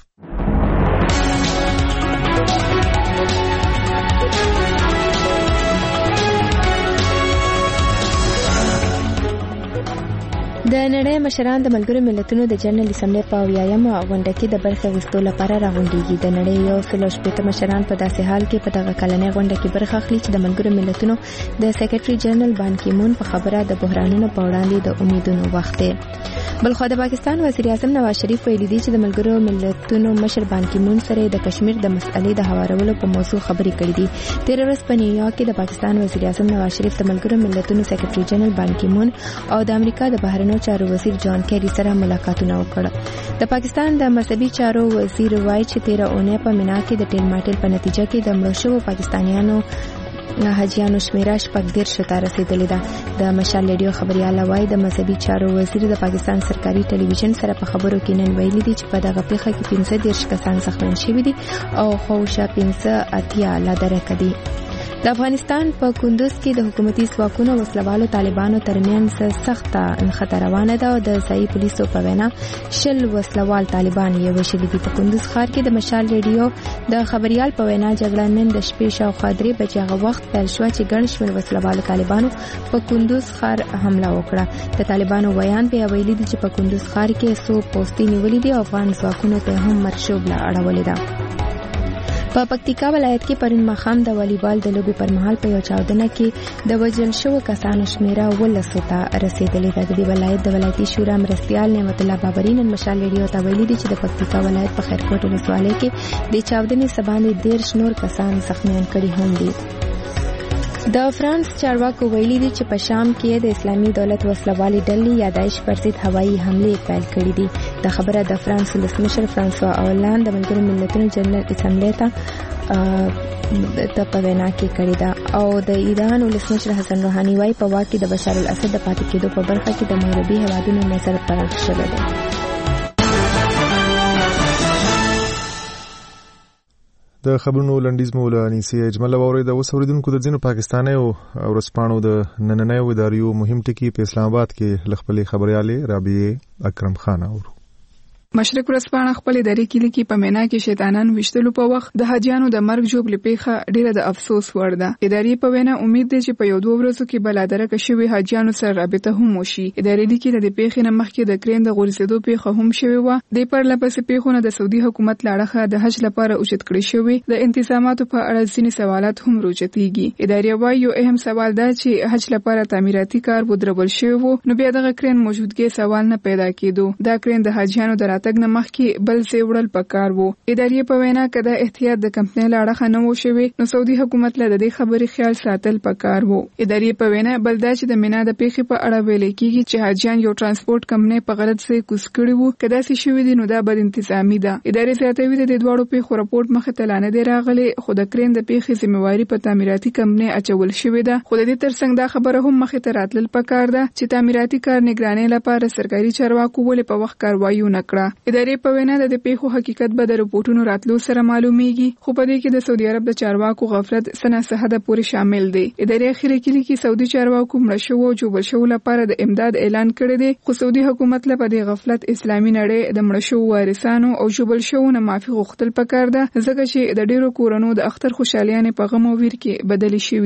S2: د نړۍ مشران د ملګرو ملتونو د جنرال اسمبلی په 80مه غونډه کې د برخې اخیستو لپاره راغونډېږي. د نړۍ 180 مشران په داسې حال کې په دغه کلنۍ غونډه کې برخه اخلي چې د ملګرو ملتونو د سیکریټري جنرال بان کی مون په خبره د بحرانونو په وړاندې د امیدونو وخت دی. بلخو د پاکستان وزیر اعظم نواز شریف ویلي دی چې د ملګرو ملتونو مشر بان کی مون سره د کشمیر د مسئلې د هوارولو په موضوع خبرې کړې دي. تیر ورځ په نیویارک کې د پاکستان وزیر اعظم نواز شریف د ملګرو ملتونو سیکریټري جنرال بان کی مون او د امریکا د بهرنیو چارو وزیر جان کیری سره ملاقاتونه وکړل. د پاکستان د مذهبي چارو وزیر وایي چې 13 اونۍ په مینا کې د ټیل ماټیل په نتیجه کې د مړو شوو پاکستانیانو حاجیانو شمیره 14 ته رسیدلې ده. د مشال ریډیو خبريال وایي د مذهبي چارو وزیر د پاکستان سرکاري ټلویزیون سره په خبرو کې نن ویلي دي چې په دغه پیښه کې 15 کسان زخمي شوي دي او خوشا 15 لا درک دي. د افغانستان په کندوز کې د حکومتي ځواکونو وسلوالو طالبانو ترمنځ سخته انخته روانه ده او د ځایي پولیسو په وینا 10 وسلوال طالبان یې وژلي دي. په کندوز ښار کې د مشال ریډیو د خبريال په وینا جګړه نن د شپې شاوخوا 3 بجې هغه وخت پیل شو چې ګڼ شمېر وسلوالو طالبانو په کندوز ښار حمله وکړه. د طالبانو بیان په ویلي دي چې په کندوز ښار کې 100 پوستې نیولې دي او افغان ځواکونو ته هم مرشوبله اړولې ده. په پکتیکا ولایت کې پرون ماښام د والیبال د لوبې پر مهال په یو چاودنه کې د وژل شوو کسانو شمیره 12 ته رسیدلې ده. د دې ولایت د ولایتي شورا مرستیال نعمت الله بابری نن مشال ریډیو ته ویلي دي چې د پکتیکا ولایت په خیرکوټ ولسوالۍ کې د چاودنې سباندې 13 نور کسان زخمیان کړي هم دي. د فرانس چارواکو ویلي دي چې په شام کې د اسلامي دولت وسلوالې ډلې یا داعش پر ضد هوایي حملې پیل کړې دي. د خبره د فرانس ولسمشر فرانسوا اولان د ملګرو ملتونو جنرال اسمبلی ته په وینا کې کړې ده او د ایران ولسمشر حسن روحاني وايي په واک کې د بشار الاسد د پاتې کېدو په برخه کې د مغربي هیوادونو نظر پراخ شوی دی.
S1: د خبرونو لنډیز مولانی سي اجمل ووري د وسوریدونکو د ځینو پاکستاني او ورسپانو د نننۍ ادارو مهم ټکی په اسلام آباد کې لخپلي خبرياله رابعه اکرم خان اورو.
S3: مشرق ورځپاڼه خپل ادارې کې لیکي په مینا کې شیطانان وشتلو په وخت د حاجیانو د مرګ جوړ لپیخه ډیره د افسوس وړ ده. ادارې په وینا امید ده چې په یو 2 ورځو کې بلادرک شوی حاجیانو سره رابطه هم وشي. ادارې لیکي د پیښې نه مخکې د کرین د غورځېدو پیښه هم شوی و. د پرلپسې پیښونه د سعودي حکومت لاړه د حج لپاره اوچت کړی شوی. د انتظاماتو په اړه ځینې سوالات هم روچتيږي. ادارې وايي یو اهم سوال ده چې حج لپاره تعمیراتي کار ودرول شوی وو نو بیا د کرین موجودګي سوال نه پیدا کېدو. دا کرین د حاجیانو د راتګ نه مخکې بل څه وړل پکار وو. ادارې په وینا کده احتیاط د کمپنۍ لاړه نه و شوی نو سعودي حکومت له دې خبرې خیال ساتل پکار وو. ادارې په وینا بلدا چې د مینا د پیښې په اړه ویل کېږي چې حاجیان یو ترانسپورت کمپنۍ په غلط څه کوس کړی وو کدا چې شوی دي نو دا بد انتظامی ده. ادارې زیاتوي د دوړو پیښو راپورټ مخه ته لانه دی راغلي خو د کرین د پیښې ذمہواری په تعمیراتي کمپنۍ اچول شوی ده. خو د دې ترڅنګ دا خبره هم مخه ته راتلل پکار ده چې تعمیراتي کار نگرانۍ لپاره سرکاري چارواکو ولې په وخت کاروایي نه کړه. ادارې په وینا د پیښو حقیقت به د رپورټونو راتلو سره معلومیږي خو په دې کې د سعودي عرب د چارواکو غفلت سنه حد پورې شامل دی. ادارې اخیری کې لیکي سعودي چارواکو مړ شو او جوړ شو لپاره د امداد اعلان کړی دی خو سعودي حکومت له دې غفلت اسلامي نړۍ د مړ شو وارثانو او جوړ شو نه معافي غوښتل پکار ده ځکه چې د ډیرو کورونو د اختر خوشالیانه په غم او ویر کې بدلی شوې دي.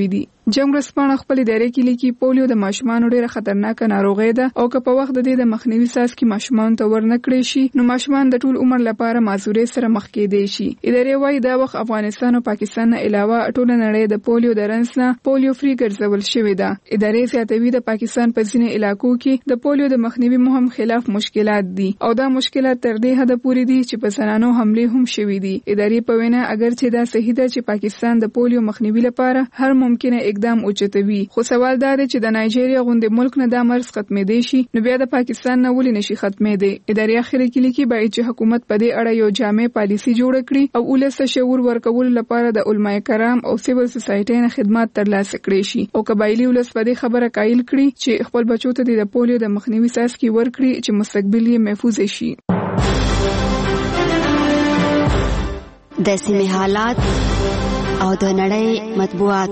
S3: جنگ ورځپاڼه خپل ادارې کې لیکي پولیو د ماشومانو ډیره خطرناک ناروغي ده او که په وخت د دې د مخنیوي څاڅکي ماشومان ته ورنکړي شي نو ماشومان د ټول عمر لپاره معذوري سره مخ کېدای شي. ادارې وايي دا وخت افغانستان او پاکستان نه علاوه ټول نړۍ د پولیو د رنځ نه پولیو فری ګرځول شوې ده. ادارې زیاتوي د پاکستان په ځینې علاقو کې د پولیو د مخنیوي مهم خلاف مشکلات دي او دا مشکلات تر دې حد پورې دي چې په زنانو حمله هم شوې دي. ادارې په وینا اگر چې دا صحیح ده چې پاکستان د پولیو مخنیوي لپاره هر ممکنه اقدام اوچتوي خو سوال دا دی چې د نایجیریا غوندې ملک نه دا مرض ختمېدی شي نو بیا د پاکستان نه ولې نشي ختمېدی. ادارې اخر کې لیکي باید چې حکومت په دې اړه یو جامع پالیسي جوړ کړي او ولس ته شعور ورکول لپاره د علماء کرام او سیول سوسایټي نه خدمات ترلاسه کړي شي او قبایلی ولس په دې خبره قایل کړي چې خپل بچو ته د پولیو د مخنیوي څاڅکي ورکړي چې مستقبل یې محفوظ شي.
S4: د سیمې حالات او د نړۍ مطبوعات.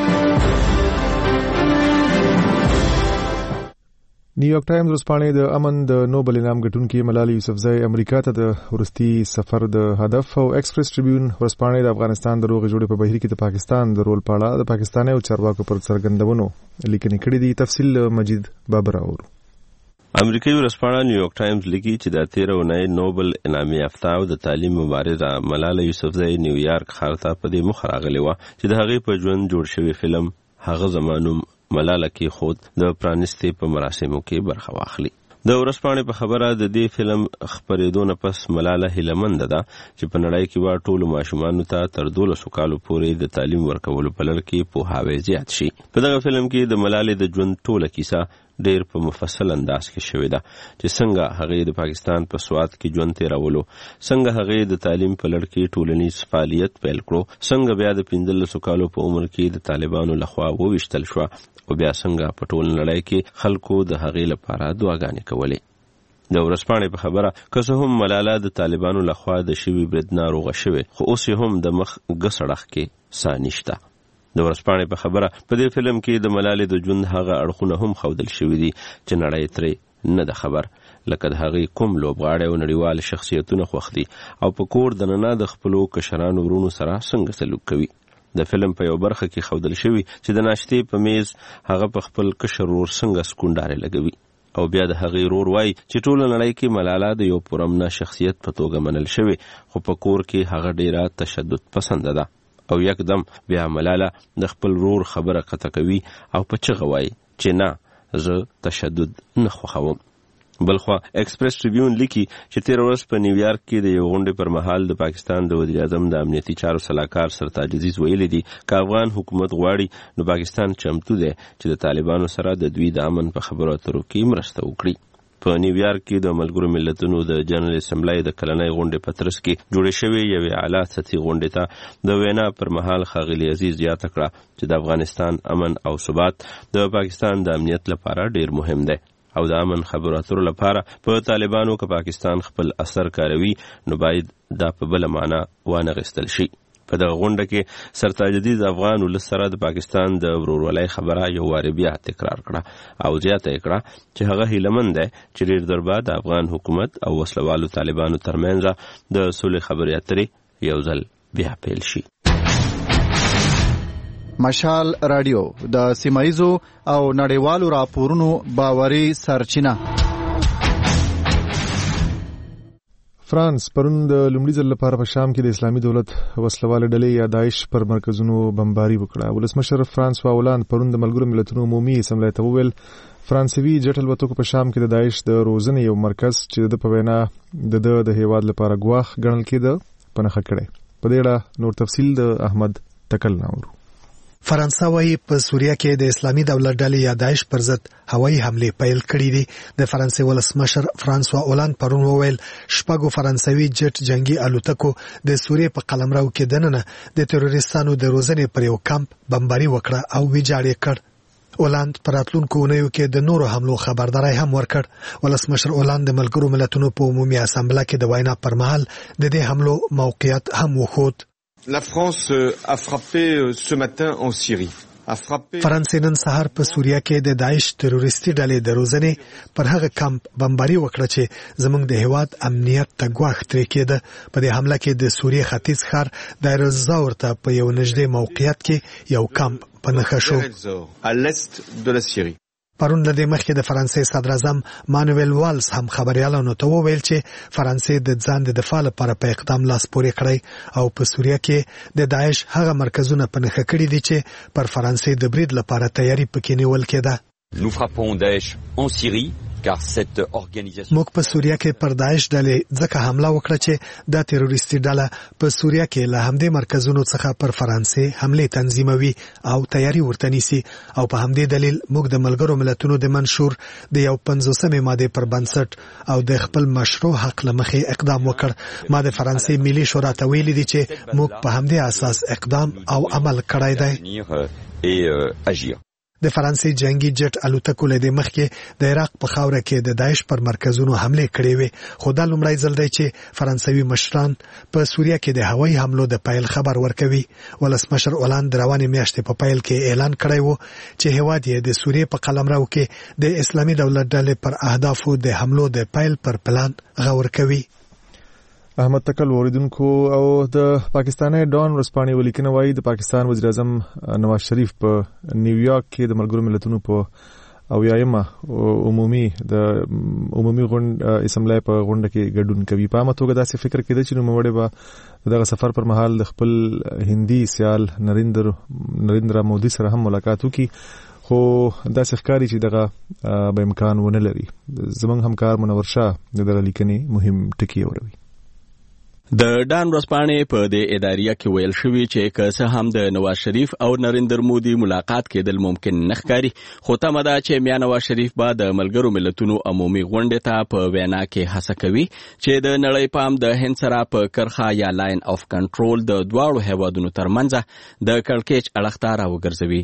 S1: نیویارک ټایمز ورځپاڼې د امن د نوبل انعام ګټونکي ملالۍ یوسفزۍ امریکا ته د ورستي سفر د هدف او ایکسپریس ټریبیون ورځپاڼې د افغانستان د روغې جوړې په بهیر کې د پاکستان د رول په اړه د پاکستاني او چارواکو پر څرګندونو لیکنې کړې دي. تفصیل مجید بابر اورو.
S5: امریکایي ورځپاڼه نیویارک ټایمز لیکي چې د 13 اونۍ نوبل انعام یافته او د تعلیم مبارزه ملالۍ یوسفزۍ نیویارک ښار ته په دې موخه راغلې وه چې د هغې په ژوند جوړ شوی فلم هغه زمانوم ملاله کې خود د پرانستې په مراسمو کې برخه واخلي. د ورځپاڼې په خبره د دې فلم خپرېدو نه پس ملاله هیلهمنده ده چې په نړۍ کې به ټولو ماشومانو ته تر 12 کالو پورې د تعلیم ورکولو په لړ کې پوهاوی زیات شي. په دغه فلم کې د ملالۍ د ژوند ټوله کیسه ډیر په مفصل انداز کې شوې ده چې څنګه هغه د پاکستان په سواد کې ژوند تیرولو، څنګه هغه د تعلیم په لړ کې ټولنیز فعالیت پیل کړو، څنګه بیا د 15 کالو په عمر کې د طالبانو لخوا وویشتل شو او بیا څنګه په ټول نړۍ کې خلکو د هغې لپاره دعاګانې کولې. د ورځپاڼې په خبره که څه هم ملاله د طالبانو لخوا د شوي برید ناروغه شوې خو اوس یې هم د مخ ګسړخ کې ساه نشته. د ورځپاڼې په خبره په دې فلم کې د ملالۍ د ژوند هغه اړخونه هم ښودل شوي دي چې نړۍ ترې نه ده خبر، لکه د هغې کوم لوبغاړی او نړیوال شخصیتونه خوښ دي او په کور دننه د خپلو کشرانو ورونو سره څنګه سلوک کوي. د فلم په یو برخه کې ښودل شوي چې د ناشتې په میز هغه په خپل کشر ورور څنګه سکونډارې لګوي او بیا د هغې ورور وایي چې ټوله نړۍ کې ملاله د یو پرامنه شخصیت په توګه منل شوې خو په کور کې هغه ډیره تشدد پسنده ده او یکدم بیا ملاله د خپل ورور خبره قطع کوي او په چغه وایي چې نه زه تشدد نه خوښوم. بلخوا ایکسپریس ټریبیون لیکي چې 13 ورځ په نیویارک کې د یو غونډې پر مهال د پاکستان د وزیر اعظم د امنیتي چارو سلاکار سرتاج عزیز ویلي دي که افغان حکومت غواړي نو پاکستان چمتو دی چې د طالبانو سره د دوی د امن په خبرو اترو کې مرسته وکړي. په نیویارک کې د ملګرو ملتونو د جنرال اسمبلی د کلنۍ غونډې په ترڅ کې جوړې شوې یوې اعلی سطحي غونډې ته د وینا پر مهال ښاغلي عزیز یاده کړه چې د افغانستان امن او ثبات د پاکستان د امنیت لپاره ډیر مهم دی او د امن خبرو اترو لپاره په طالبانو که پاکستان خپل اثر کاروي نو باید دا په بله معنا وانغېستل شي. په دغه غونډه کې سرتاج عزیز افغان ولس سره د پاکستان د ورورولۍ خبره یو وارې بیا تکرار کړه او زیاته یې کړه چې هغه هیلهمند دی چې ډېر در بعد د افغان حکومت او وسلوالو طالبانو ترمنځ د سولې خبرې اترې یو ځل بیا پیل شي.
S22: مشال رادیو د سیمایزو او نړیوالو راپورونو باوري سرچینه.
S1: فرانس پرون د لومړي ځل لپاره په شام کې د اسلامي دولت وسلواله ډلې یا داعش پر مرکزونو بمباري وکړه. ولسمشر فرانسوا هولند پرون د ملګرو ملتونو عمومي اسمبلی ته وویل فرانسوي جټ الوتکو په شام کې د داعش د روزنې یو مرکز چې د په وینا د هیواد لپاره ګواښ ګڼل کېده په نښه کړی. په دې اړه نور تفصیل د احمد تکل ناورو.
S6: فرانسه وايي په سوریه کې د اسلامي دولت ډلې یا داعش پر ضد هوایي حمله پیل کړې دي. د فرانسې ولسمشر فرانسوا هولند پرون وویل شپږو فرانسوي جټ جنگي الوتکو د سوریه په قلمرو کې دننه د تروریستانو د روزنې پر یو کمپ بمباري وکړه او ویجاړ یې کړ. هولند پر راتلونکو اونیو کې د نورو حملو خبرداري هم ورکړ. ولسمشر هولند د ملګرو ملتونو په عمومي اسامبله کې د وینا پر مهال د دې حملو موقعیت هم وښود.
S9: La France a frappé ce matin en Syrie.
S6: فرانسې نن سهار په سوریه کې د داعش تروریستي ډلې د روزنې پر هغه کمپ بمباري وکړه چې زموږ د هیواد امنیت ته ګواښ ترې کېده. په دې حمله کې د سوریې ختیځ ښار دایر الزور ته په یو نږدې موقعیت کې یو کمپ پنهخه شو. پرون د دې مخکې د فرانسې صدر اعظم مانویل والز هم خبريالانو ته وویل چې فرانسې د ځان د دفاع لپاره په اقدام لاس پورې کړی او په سوریه کې د داعش هغه مرکزونه پنهخه کړي دي چې پر فرانسې د برید لپاره تیاری پکې نیول کېده.
S10: Nous frappons Daesh en Syrie car cette organisation
S6: موږ په سوریه کې پر داعش ډلې ځکه حمله وکړه چې دا تروریستي ډله په سوریه کې له همدې مرکزونو څخه پر فرانسې حمله تنظیموي او تیاری ورته نیسي او په همدې دلیل موږ د ملګرو ملتونو د منشور د یو 50مې ماده پر بنسټ او د خپل مشروع حق لمخې اقدام وکړ. ما د فرانسې ملي شورا ته ویلي دي چې موږ په همدې اساس اقدام او عمل کړی دی. د فرانسې جنگي جټ الوتکو له دې مخکې د عراق په خاوره کې د داعش پر مرکزونو حمله کړې وي، خو دا لومړی ځل دی چې فرانسوي مشران په سوریه کې د هوایي حملو د پیل خبر ورکوي. ولسمشر اولان د روانې میاشتې په پیل کې اعلان کړی و چې هیواد یې د سوریې په قلمرو کې د اسلامي دولت ډلې پر اهدافو د حملو د پیل پر پلان غور کوي.
S1: احمد تکل اوریدونکو او د پاکستاني ډان ورسپانې ولیکنه وایي د پاکستان وزیر اعظم نواز شریف په نیویارک کې د ملګرو ملتونو په اویایمه عمومي اسمبلی په غونډه کې ګډون کوي. په عامه توګه داسې فکر کېده چې نوموړی به دغه سفر پر مهال د خپل هندي سیال نریندرا مودي سره هم ملاقات وکړي، خو داسې ښکاري چې دغه به امکان ونه لري. زموږ همکار منور شاه دغه لیکنې مهم ټکي اوروي.
S11: د ډان ورسپانې په دې اداریه کې ویل شوی چې که څه هم د نواز شریف او نریندر مودي ملاقات کېدل ممکن نه ښکاري، خو تمه ده چې میا نواز شریف به د ملګرو ملتونو عمومي غونډې ته په وینا کې هڅه کوي چې د نړۍ پام د هند سره په کرخه یا لاین اف کنټرول د دواړو هیوادونو ترمنځ د کړکېچ اړخ ته راوګرځوي.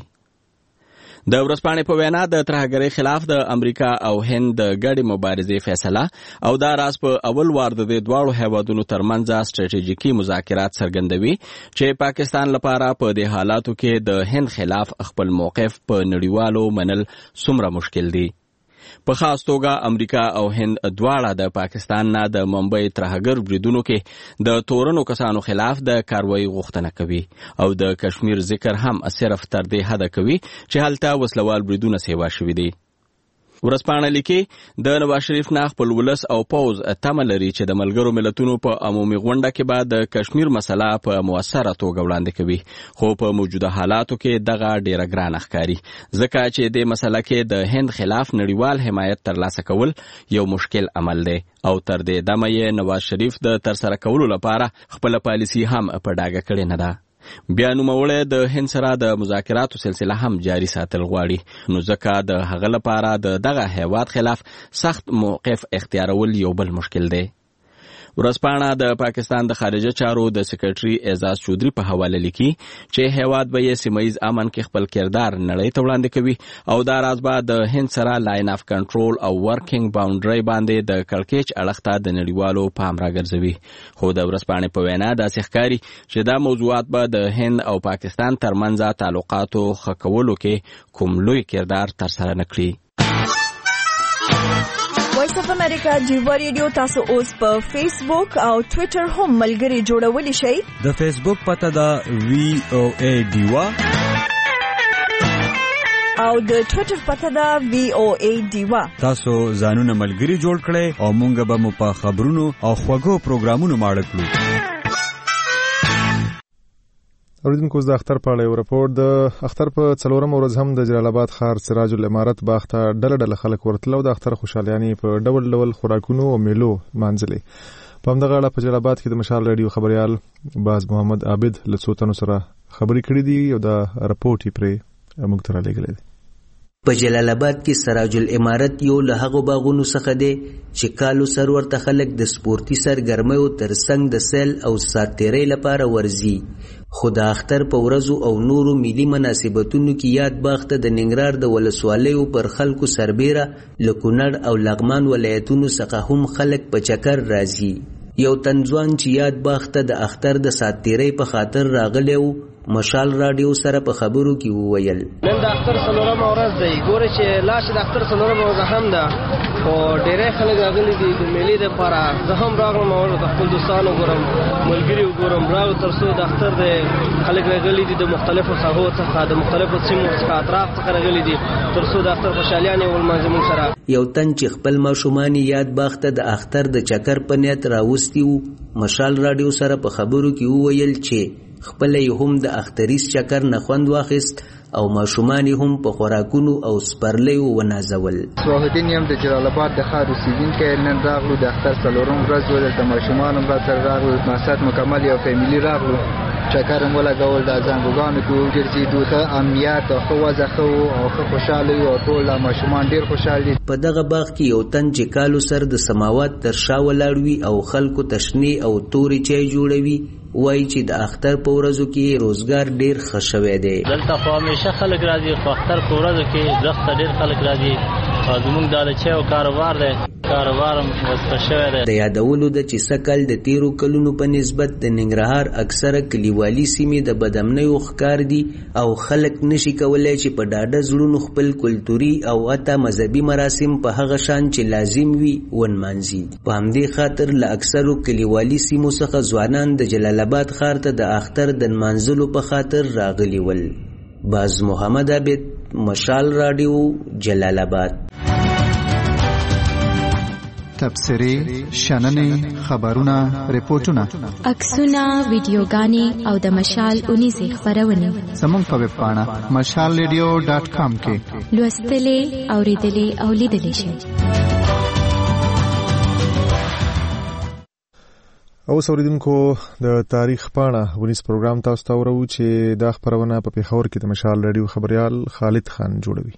S11: د ورسپانې په وینا د ترهګرۍ خلاف د امریکا او هند د ګډې مبارزې فیصله او دا راز په اول وار د دواړو هیوادونو ترمنځ ستراتیژیکي مذاکرات څرګندوي چې پاکستان لپاره په دې حالاتو کې د هند خلاف خپل موقف په نړیوالو منل څومره مشکل دی. په خاص توګه امریکا او هند دواړه د پاکستان نه د ممبئی ترهګر بریدونو کې د تورنو کسانو خلاف د کاروایی غوښتنه کوي او د کشمیر ذکر هم صرف تر دې حد کوي چې هلته وسلوال بریدونه سیوا شوي دي. ورسپانه لیکي د نواز شریف نه خپل ولس او پوز تمه لري چې د ملګرو ملتونو په عمومي غونډه کې به د کشمیر مسله په موثره توګه وړاندې کوي، خو په موجوده حالاتو کې دغه ډیره ګرانه ښکاري ځکه چې د مسله کې د هند خلاف نړیوال حمایت ترلاسه کول یو مشکل عمل دی او تر دې دمه یې نواز شریف د ترسره کولو لپاره خپل پالیسي هم په ډاګه کړې نه ده. بیا نوموړی د هند سره د مذاکراتو سلسله هم جاري ساتل غواړي، نو ځکه د هغه لپاره د دغه هیواد خلاف سخت موقف اختیارول یو بل مشکل دی. ورسپانه د پاکستان د خارجه چارو د سیکریټري اعزاز چودري په حواله لیکي چې هیواد به یې سیمایي امن کې خپل کردار نړۍ ته وړاندې کوي او دا راز به د هند سره لاین اف کنټرول او ورکینګ باونډري باندې د کړکېچ اړخ ته د نړیوالو پام راګرځوي. خو د ورسپانه په وینا داسې ښکاري چې دا موضوعات به د هند او پاکستان ترمنځ تعلقاتو ښه کولو کې کوم لوی کردار ترسره نه کړي.
S12: وایس اف امریکا جیوا ریډیو تاسو اوس په فیسبوک او ټوئیټر هم ملګري جوړولی شئ.
S13: د فیسبوک پته ده VOA ډیوا
S12: او د ټوئیټر پته ده VOA ډیوا.
S13: تاسو ځانونه ملګري جوړ کړئ او مونږ به مو په خبرونو او خوږو پروګرامونو ماړه کړو.
S1: اوریدونکو د اختر په اړه یو راپور. د اختر په 4مه ورځ هم د جلال آباد ښار سراج الامارت باغ ته ډله خلک ورتلو د اختر خوشالیانې په ډول ډول خوراکونو او میلو مانځلې. په همدغه اړه په جلال آباد کې د مشال رادیو خبريال باز محمد عابد له څو تنو سره خبرې کړې دي او دا راپورټ یې پرې موږ ته رالیږلی دی.
S14: په جلال آباد کې سراج الامارت یو له هغو باغونو څخه دی چې کالو سر ورته خلک د سپورتي سرګرمیو ترڅنګ د سیل او ساتیرۍ لپاره ورځي. خو د اختر په ورځو او نورو ملي مناسبتونو کې یاد باغ ته د ننګرهار د ولسوالیو پر خلکو سربیره له کونړ او لغمان ولایتونو څخه هم خلک په چکر راځي. یو تنځوان چې یاد باغ ته د اختر د ساتیرۍ په خاطر راغلی و مشال رادیو سره په خبرو کې وویل
S7: نن د اختر څلورم ورځ دی ګوره چې لاش د اختر څلورم ورځ هم ده او ډېرې خلک راغلي دي د میلې لپاره زه هم راغلم او د خپل دوستانو ګورم ملګري وګورم راو تر څو د اختر د خلک راغلي دي د مختلفو ساحو څخه د مختلفو سیمو څخه اطراف څخه راغلي دي تر څو د اختر خوشالیانې ولمانځي موږ سره
S14: یو تن چې خپل ماشومان یاد باغته د اختر د چکر په نیت راوستي وو مشال رادیو سره په خبرو کې وویل چې خپل هم د اختریس چکر نه خوند واخیست او ماشومان هم په خوراکونو او سپرلی ونازول.
S15: صلاحالدین یم د جلال آباد د ښار اوسیدونکی نن راغلو د اختر څلورم ورځ و دلته ماشومان هم راسره راغلو مقصد مکمل یو فیملي راغلو چکر هم ولګول د زنګوګانو کې وګرځېدو ښه امنیت او ښه وضع ښه و او ښه خوشحاله یو او ټول ماشومان ډېر خوشحال دي.
S14: په دغه باغ کې یو تن چې کالو سر د سماوات تر شا ولاړ وي او خلکو تشنې او تورې چای جوړوي وایي چې د اختر په ورځو کې روزګار ډېر ښه شوی دی.
S16: دلته خو همیشه خلک راځي خو اختر په ورځو کې دښته ډېر خلک راځي او زموږ دا د چایو کاروبار دی کاروبار هم وسپه شوی دی.
S14: د یادولو ده چې سږکال د تیرو کلونو په نسبت د ننګرهار اکثره کلیوالي سیمې د بدامنیو ښکار دي او خلک نشي کولی چې په ډاډه زړونو خپل کلتوري او حتی مذهبي مراسم په هغه شان چې لازم وي ونمانځي. په همدې خاطر له اکثرو کلیوالي سیمو څخه ځوانان د جلال آباد ښار ته د اختر د نمانځلو په خاطر راغلي ول. باز محمد عابد مشال رادیو جلال آباد.
S22: تبصرې شننې خبرونه رپورټونه
S2: عکسونه ویډیوګانې او د مشال اونیزې خبرونه
S22: زموږ په ویب پاڼه mashalradio.com کې
S2: لوستلې اوریدلې او لیدلې شئ.
S1: او اوریدونکو د تاریخ پاڼه ونیس پروګرام تاسو ته ورو چې دا خبرونه په پیښور کې د مشال رادیو خبريال خالد خان جوړوي.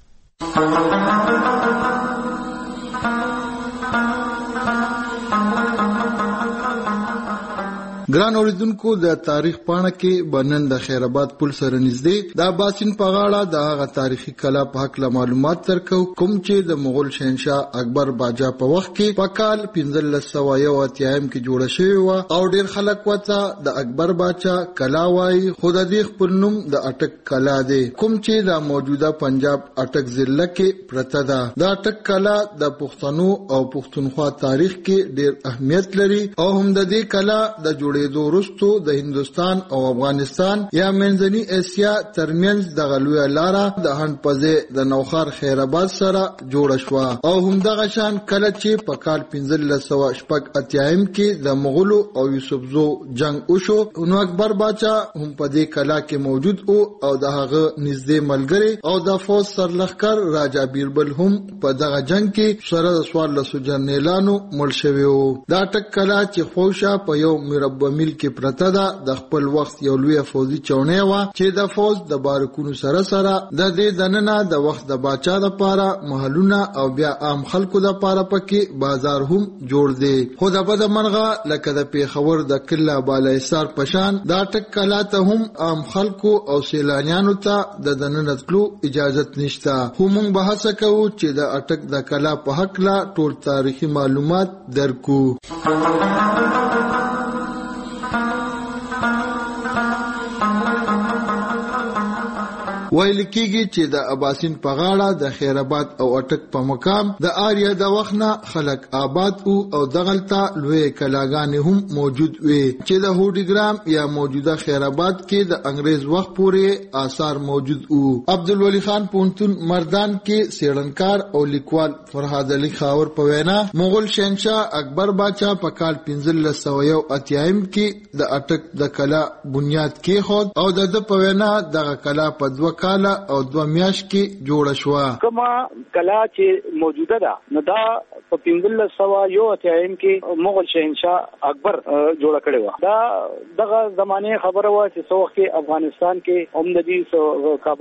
S17: ګران اوریدونکو د تاریخ پاڼه کې بنن د خیرآباد پل سره نږدې د عباسین په غاړه د هغه تاریخي کلا په حق معلومات ترکو کوم چې د مغول شهنشاه اکبر باجا په وخت کې په کال 1501 کې جوړه شوې و او ډیر خلک وته د اکبر باچا کلا وای خود د خپل نوم د اٹک کلا دی کوم چې د موجوده پنجاب اٹک ضلع کې پرته ده. د اٹک کلا د پښتنو او پښتونخوا تاریخ کې ډیر اهمیت لري او هم د دې کلا د جوړېدو وروسته د هندستان او افغانستان یا منځنۍ اسیا ترمنځ د غلوی لاره د هندپزې د نوخار خیرآباد سره جوړ شو او هم دغه شان کله چې په کال 1580 کې د مغولو او یوسفزو جنگ وشو نو اکبر باچا هم په دې کلا کې موجود او د هغه نږدې ملګری او د فوج سرلښکر راجا بیربل هم په دغه جنگ کې سره د 1400 جنرالانو مړ شوی وو. دا ټک کلا چې خوشا په یو مربع میل کې پرته ده د خپل وخت یو لوی فوجي چونې و چې د فوج د بارکونو سره سره د دې دننه د وخت د باچا لپاره محلونه او بیا عام خلکو لپاره پکې بازار هم جوړ دی. خو د بد مرغه لکه د پیښور د کله بالای سار پشان دا ټک کلا ته هم عام خلکو او سیلانیانو ته د دننه تلو اجازه نشته. خو موږ بحث کوو چې د اټک د کلا په حق لا ټول تاریخي معلومات درکو. ویل کېږي چې د عباسین په غاړه د خیرآباد او اټک په مقام د آریا د وخت خلک آباد او دغلته لوی کلاګانې هم موجود وي چې د هوډیګرام یا موجوده خیرآباد کې د انګريز وخت پورې آثار موجود وو. عبدالولی خان پونتون مردان کې سیړنکار او لیکوال فرهاد علي خاور په وینا مغول شهنشاه اکبر باچا په کال 1581 کې د اټک د کلا بنیاد کېښود او د په وینا دغه کلا په 2 کاله او 2 میاشت کې جوړه شو.
S26: کومه کلا چې موجوده ده نو دا په 1581 کې مغول شهنشاه اکبر جوړه کړې و. دا دغه زمانه خبره و چې څو وخت افغانستان کې هم د دې کابل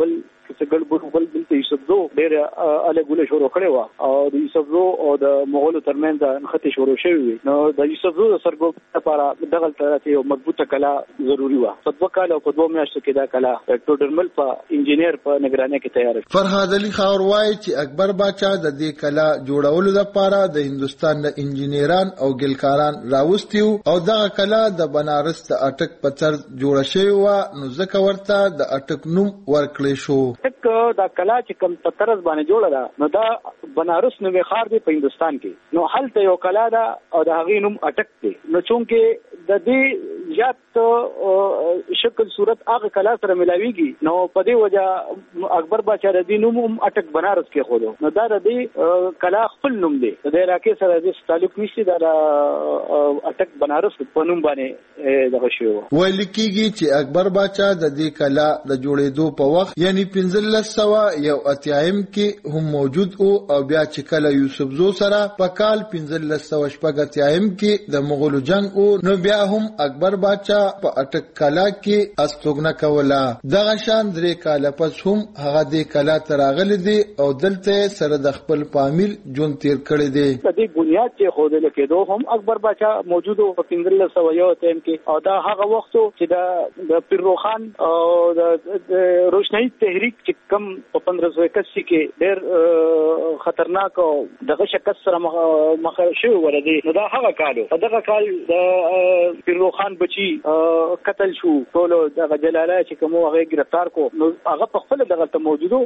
S26: څه ګډوډ بل دلته یوسفزو ډېر اله ګوله شروع کړې و او د یوسفزو او د مغولو ترمنځ نښتې شروع شوې نو د یوسفزو د سرګوب لپاره دغه ته یو مضبوطه کلا ضروری و په 2 کال او په 2 میاشتو کې دا کلا ډاکټر ډرمل په انجینیر په نگرانۍ کې تیار شو.
S17: فرهاد علي خاور وایي چې اکبر باچا د دې کلا جوړولو لپاره د هندستان د انجینران او ګلکاران راوستیو او دغه کلا د بنارس د اټک په طرز جوړه شوې و نو ځکه ورته د اټک نوم ورکړل شو.
S26: دا کلا چې کوم په طرز باندې جوړه ده نو دا بنارس نوې ښار دی په هندستان کې نو هلته یو کلا ده او د هغې نوم اټک دی نو چونکې د دې زیات شکل صورت هغه کلا سره ملاویږي نو په دې وجه اکبر باچا د دې نوم اټک بنارس کې خو نو دا د دې کلا خپل نوم دی د علاقې سره د تعلق نشته د اټک بنارس په نوم باندې دغه شو.
S17: ویل کېږي چې اکبر باچا د دې کلا د جوړېدو په وخت یعنی 1581 کې هم موجود او بیا چې کله یوسفزو سره په کال 1580 کې د مغولو جنگ نو بیا هم اکبر باچا په اټک کلا کې استوګنه کوله. دغه شان 3 کاله پس هم هغه د کلا تراغلي دي او دلته سره د خپل فامیل جون تیر کړی دی.
S26: د دې بنیاد چې خوده کېدو هم اکبر باچا موجودو په 1501 کې او دا هغه وخت چې د پیروخان او د روشنايي تحریک چې کم په 1581 کې ډېر خطرناک او دغه شکست سره مخ شوی ورده نو دا هغه کالو دغه کال د پیروخان بچي قتل شو ټول د جلاله چې کوم هغه گرفتار کو نو هغه په خپل دغه ته موجودو.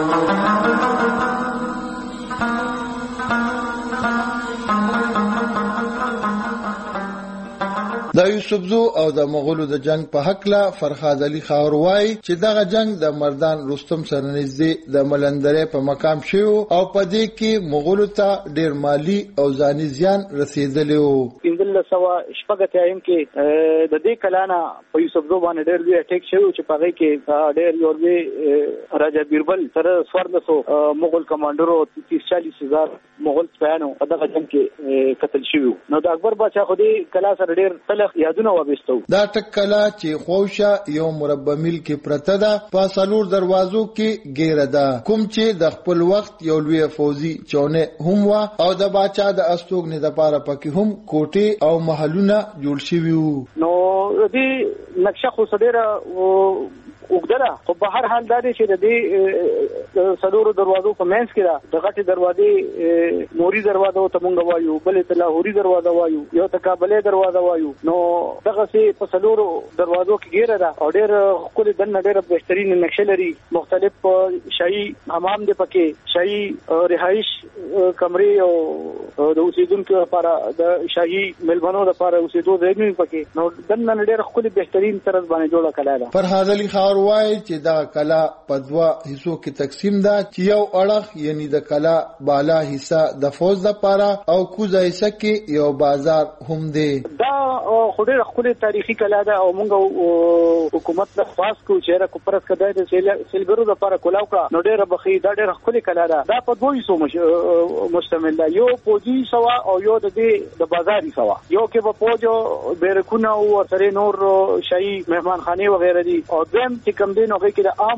S17: د یوسفزو او د مغولو د جنگ په حق لا فرهاد علي خاور وایي چې دغه جنگ د مردان رستم سره نږدې د ملندرې په مقام شو او په دې کې مغولو ته ډېر مالی او ځاني زیان رسیدلی و.
S26: 1580 کې د دې کلانه په یوسفزو باندې ډېر لوی اټیک شوی چې په هغه کې ډېر یو لوی راجا بیربل سره 1400 مغول کمانډرو 30-40 هزار مغول سپیانو په دغه جنگ کې قتل شوی نو د اکبر باچا خو دې کلا سره ډېر یادونه وابستو.
S17: دا ټکلا چې خوښه یو مربع میل کې پرته ده په سلور دروازو کې ګیره ده کوم چې د خپل وخت یو لوی فوزي چونه هم وا او د باچا د استوګنې د پاره پکې هم کوټه او محلونه جوړ شوي وو.
S26: نو دې نقشه خو سره وګدره خو په هر حال دا دی چې د دې سلور دروازو په منځ کې دا د غټي دروازې موري دروازه ته مونږ وایو بلې ته لاهوري دروازه وایو یو ته کابلې دروازه وایو نو دغه سي په سلور دروازو کې ګیره ده او ډېر خپل دنه ډېر بهترین نقشه لري مختلف شاهي حمام دی پکې شاهي رهائش کمرې او د اوسیدونکو لپاره د شاهي ملبنو لپاره اوسېدو ځایونه پکې نو دنه ډېر خپل بهترین طرز باندې جوړه کړه ده.
S17: فرهاد علي خاور وایي چې دا کلا په 2 حصو کې تقسیم ده چې یو اړخ یعنی د کلا بالا حصہ د فوج لپاره او کوزه حصہ کې یو بازار هم دی.
S26: دا خوري خپل تاریخي کلا ده او موږ حکومت له خاص کو چیرې کو پرس کده د سیلګرو لپاره کولاو کا نو ډېر بخي دا ډېر خپل کلا ده دا په 2 حصو مشتمل ده یو فوجي سوا او یو د بازاري سوا یو کې په فوجو بیرکونه او سره نور شاهي مهمانخانه وغیرہ دي او دیم چې کم دین هغه کې د عام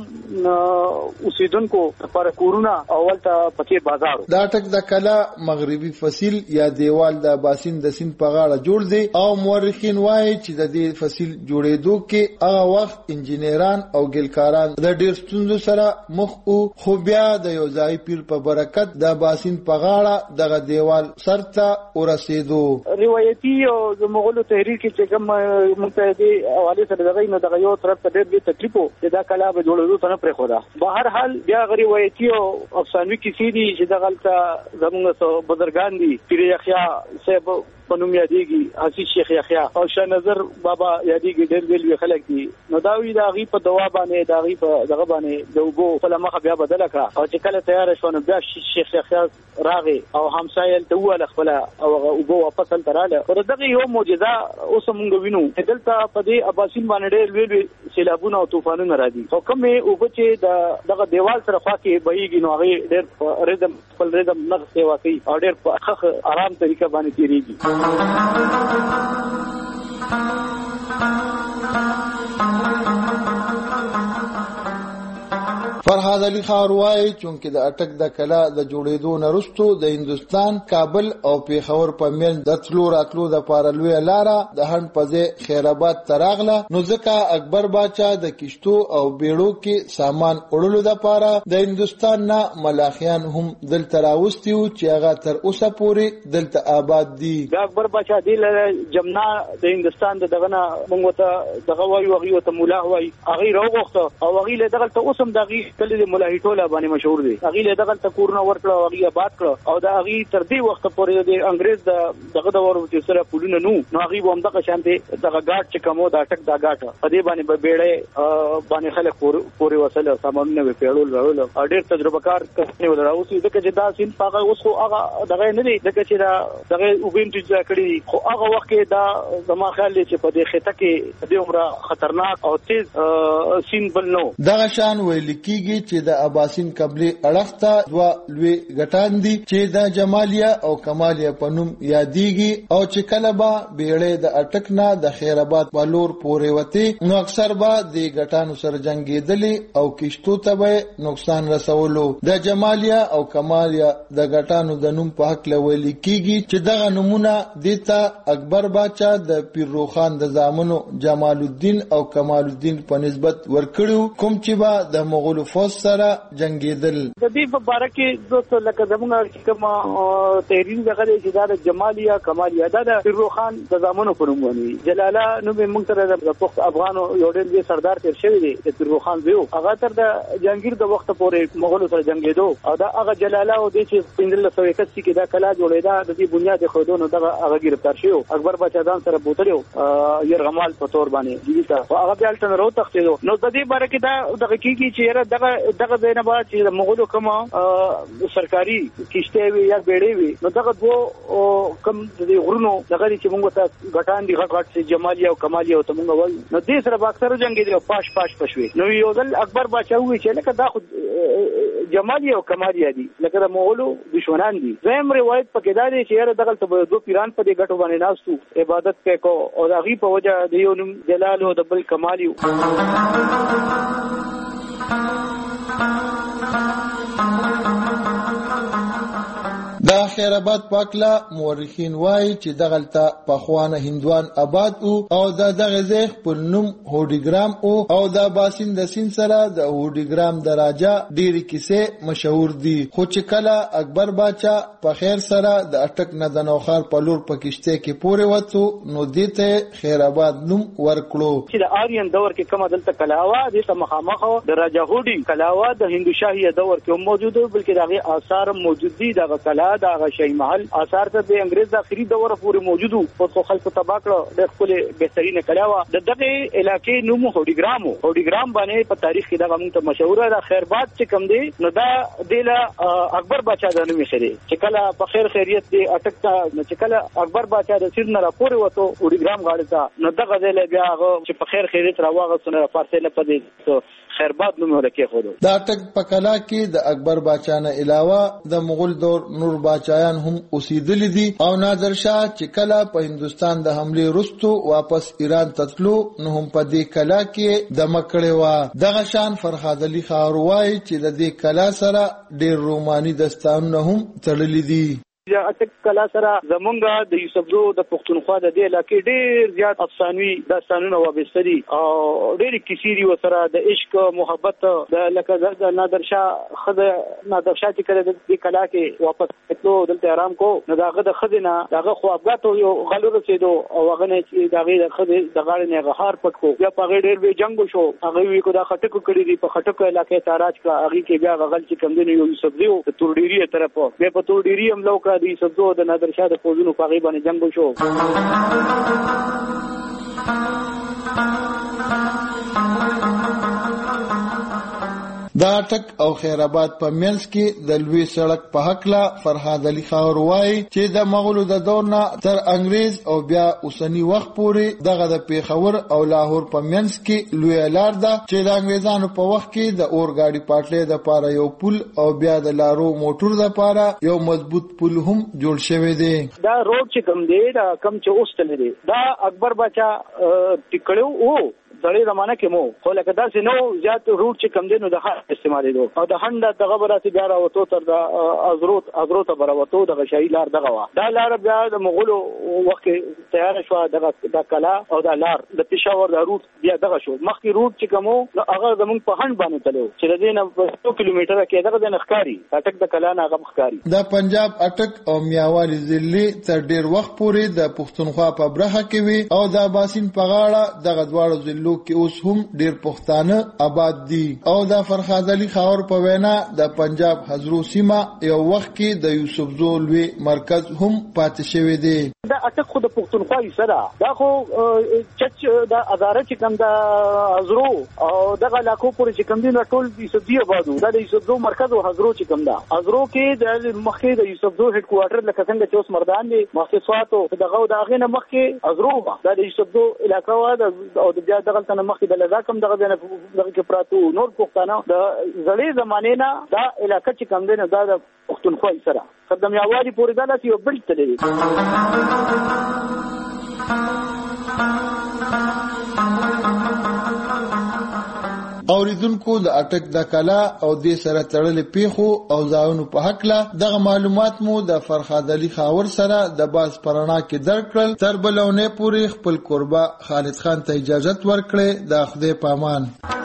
S26: اوسیدونکو لپاره کورونه اولته پکې بازار
S17: دا ټک د کلا مغربي فصیل یا دیوال د باسین د سین په غاړه جوړ دی او مورخین وایي چې د دې فصیل جوړېدو کې هغه وخت انجینران او ګلکاران د ډېر ستونزو سره مخ او خو بیا د یو ځای پیر په برکت د باسین په غاړه دغه دیوال سرته ورسېدو.
S26: روایتي او د مغولو تحریک چې کوم متحدي حواله سره دغه نو دغه یو طرف ته ډېر تکلیفو دا کلا به جوړېدو ته نه پرې خو دا په هر حال بیا روایتي او افسانوي کیسې دي چې دغه زموږ بزرګان دي پیر یحیی صاحب په نوم یادېږي حسین شیخ یحیی او شاه نظر بابا یادېږي ډېر ویل خلک دي نو دا وی دا غي په دوا باندې دا غي په دغه باندې د وګو په لمخه بیا بدل کړه او چې کله تیار شو نو بیا شیخ یحیی راغی او همسایل ته وله خپل او وګو واپس تراله پر دغه یو معجزه اوس موږ وینو دلته په دې اباسین باندې ډېر ویل سیلابونه او طوفانونه راځي او کومه او چې دغه دیوال سره خوا کې بهيږي نو هغه ډېر ریدم خپل ریدم نغ سیوا کوي او ډېر په آرام طریقه باندې تیریږي.
S17: فرحاد علي خان وايي چې د اټک د کلا د جوړېدو نه وروسته د هندستان کابل او پیښور په منځ د تلو راتلو د پاره لوی لاره د هند په ځای خیرآباد تراغله، نو ځکه اکبر باچا د کشتو او بیړو کې سامان وړلو د پاره د هندستان نه ملاخیان هم دلته راوستي وو چې هغه تر اوسه پورې دلته آباد دي.
S26: د اکبر باچا دی له جمنا د هندستان دغه نه موږ ته دغه وایو هغه ته مولا وایي هغه راوغوښته او هغه له دغه ته اوسم دغه کلی د مولا هیټولا باندې مشهور دی. هغه له دغه ته کورونه ورکړه هغه آباد کړ او د هغه تر دې وخت پورې د انګريز دغه د ورته سره پولونه نو هغه هم دغه شانتي دغه ګاټ چې کومو د اټک دا ګاټ په دې باندې بیړې باندې خلک پورې وسله سامانونه په پیړول راول او ډېر تجربه کار کوي ولاوسی دغه چې دا سین پاغه اوس هغه دغه نه دی دغه چې دا دغه وبینټ کړی خو هغه وخت کې دا زما خیال دی چې په دې خطه کې د عمره خطرناک او تیز سین بل نو
S17: دغه شان ویل کیږي چې د اباسین قبلي اړخته دوا لوی غټان دي چې د جمالیا او کمالیا په نوم یادېږي او چې کله به بیړې د اټک نه د خیرآباد په لور پورې وته نو اکثر به د غټانو سره جنگیدلې او کشتو ته به نقصان رسولو. د جمالیا او کمالیا د غټانو د نوم په حق لویل کیږي چې دغه نمونه دیتا اکبر باچا د پیرو خان د زامنو جمال الدین او کمال الدین په نسبت ورکړو کوم چې با د مغول فوج سره جنگیدل.
S26: د دې په باره کې دوست لکه زموږ کوم تحریر دغه د جمالیا کمالیا د پیرو خان د زامنو په نوم ونی جلاله نو به موږ سره د پخت افغانو یو ډېر سردار تیر شوی دی د پیرو خان دیو هغه تر د جهانگیر د وخت پورې مغول سره جنگیدو او دا هغه جلاله او د چې 1581 کې دا کلا جوړېدا د دې بنیاد خودونو دغه هغه گرفتار شو. اکبر باچا ځان سره بوتلو يرغمال په تور باندې دیتا او هغه بیا تل راو تختیدو. نو د دې باره کې دا دغه کیږي چې دغه دینه بعد چې مغولو کوم سرکاري کشته وی یا بیړې وی نو دغه دوه کم د غرونو دغه چې موږ ته غټان دي غټ چې جمالیا او کمالیا او تمغه وای نو دې سره باکثر جنگي دی پاش پښوي. نو یو ځل اکبر باچا وی چې لکه دا خو جمالیا او کمالیا دي لکه د مغولو دشمنان دي. زم روایت پکې دا دی چې دغه ته دوه پیران په دې غټو باندې ناستو عبادت وکاو او هغه په وجه د یو نوم جلال او د بل کمال یو.
S17: دا خیرآباد پاکلا مورخین وایي چې دغلته پخوانه هندوان آباد او دغه ځای په نوم هوډیګرام او د باسین د سین سره د هوډیګرام د راجا ډېری کیسې مشهور دي. خو چې کله اکبر باچا په خیر سره د اټک نه د نوخار په لور په کشته کې پورې وته نو دته خیرآباد نوم ورکړو.
S26: چې د آریان دور کې کومه دلته کلاوه د مخامخ د راجا هوډی کلاوه د هندو شاهي دور کې موجوده بلکې دغه آثار موجود دي. دغه کلا دغه شاهي محل آثار ته د انګريز د اخري دور پورې موجودو په خلکو تباکړه د خپل بهترینه کلاوه د دغه علاقې نوم هوډیګرام باندې په تاریخ کې دغه موږ ته مشهور ده. خیرآباد چې کوم دی نو دا د اکبر باچا د نوم خري چې کله په خیر خیریت دی اټک ته چې کله اکبر باچا د سید نه راپورې وته هوډیګرام غاړه ته نو دغه ځای بیا هغه چې په خیر خیریت راوغه سره فاصله پدې خیرآباد نوم ورکه خو
S17: دا اټک په کلا کې د اکبر باچا نه علاوه د مغول دور نور باچایان هم اوسېدل دي او نادر شاه چې کله په هندستان د حمله وروسته واپس ایران تتلو نو هم په دې کلا کې د مکړې وا. دغه شان فرحاد علي خان وایي چې د دې کلا سره ډېر روماني داستانونه هم تړلي دي.
S26: اټک کلا سره زمونږ د یوسفزو د پښتونخوا د دې علاقې ډېر زیات افسانوي داستانونه وابسته دي او ډېر کیسې دي ورسره د عشق محبت د لکه د نادر شاه چې کله د دې کلا کې واپس اتلو دلته آرام کو نو داغه د خزینه داغه خوابګاتو یو غلو رسیدو او هغه نه چې داغه د خزې د غاړې نه غهار پټ کو بیا په ډېر وی جنگ شو هغه وی کو دا خټکو کړی دي په خټکو علاقې تاراج کا هغه کې بیا غل چې کم دي یو یوسفزو د تورډيري طرف بیا په تورډيري هم لو د یوسفزو د نادر شاه د فوجونو په غیبه باندې جنگ وشو.
S17: دا اټک او خیرآباد په منځ کې د لوی سړک په حق لا فرحاد علي خان وایي چې د مغولو د دور نه تر انګريز او بیا اوسنی وخت پورې دغه د پیښور او لاهور په منځ کې لوی لار ده چې د انګريزانو په وخت کې د اورګاډي پټلۍ د پاره یو پل او بیا د لارو موټر د پاره یو مضبوط پل هم جوړ شوی دی.
S26: دا روډ چې کوم دی دا کم چې اوس تل دی دا اکبر باچا ټیکړو زړې زمانه کې مو خو لکه داسې نو زیات روټ چې کم دي نو د هند استعمالېدو او د هند دغه براسي بیا راوتو تر د ازرو ته براوتو د غشای لار دغه وا دا لار بیا د مغولو وخت تیار شو د کلا او د لار د پېښور د روټ بیا دغه شو مخکې روټ چې کومو هغه زمونږ په هند باندې تلو چې د دې نه 100 کیلومتره کې دغه د نخکاری اټک د کلا نه هغه مخکاری
S17: د پنجاب اټک او میاوالی ضلع تر ډیر وخت پورې د پښتونخوا په برخه کې وي او د باسین په غاړه دغه دواړو ضلعو کې اوس هم ډیر پښتانه آباد دي او د فرخاد علي خاور په وینا د پنجاب حضرو سیمه یو وخت کې د یوسف زو لوی مرکز هم پاتې شوی دی
S26: دا اټک خو د پښتونخوا یې سره دا خو چچ د اداره چې کوم د حضرو او دغه علاقو پورې چې کوم دي ټول یوسف زو آبادو دا د یوسف زو مرکز او حضرو چې کوم دا حضرو کې د مخکې د یوسف زو هډ کوارټر لکه څنګه چې اوس مردان دي مخکې سواتو دغه د هغه نه مخکې حضرو دا د یوسف زو علاقه وا او د بیا دغه تنه مخکې د لزاکم دغه نه دغه کې پراتو نور پښتانه د زړې زمانه نه دا علاقه چې کوم دی نه دا د پښتونخوا سره قدم یاوالي پورې دا لاسي یو بل تللی
S17: اوریدونکو د اټک د کلا او د سره تړلې پیخو او ځاونو په حق لا دغه معلومات مو د فرخاد علي خاور سره د باز پرانا کې درکړل تر بلونه پوری خپل قربا خالد خان ته اجازه ورکړه د خدای پامان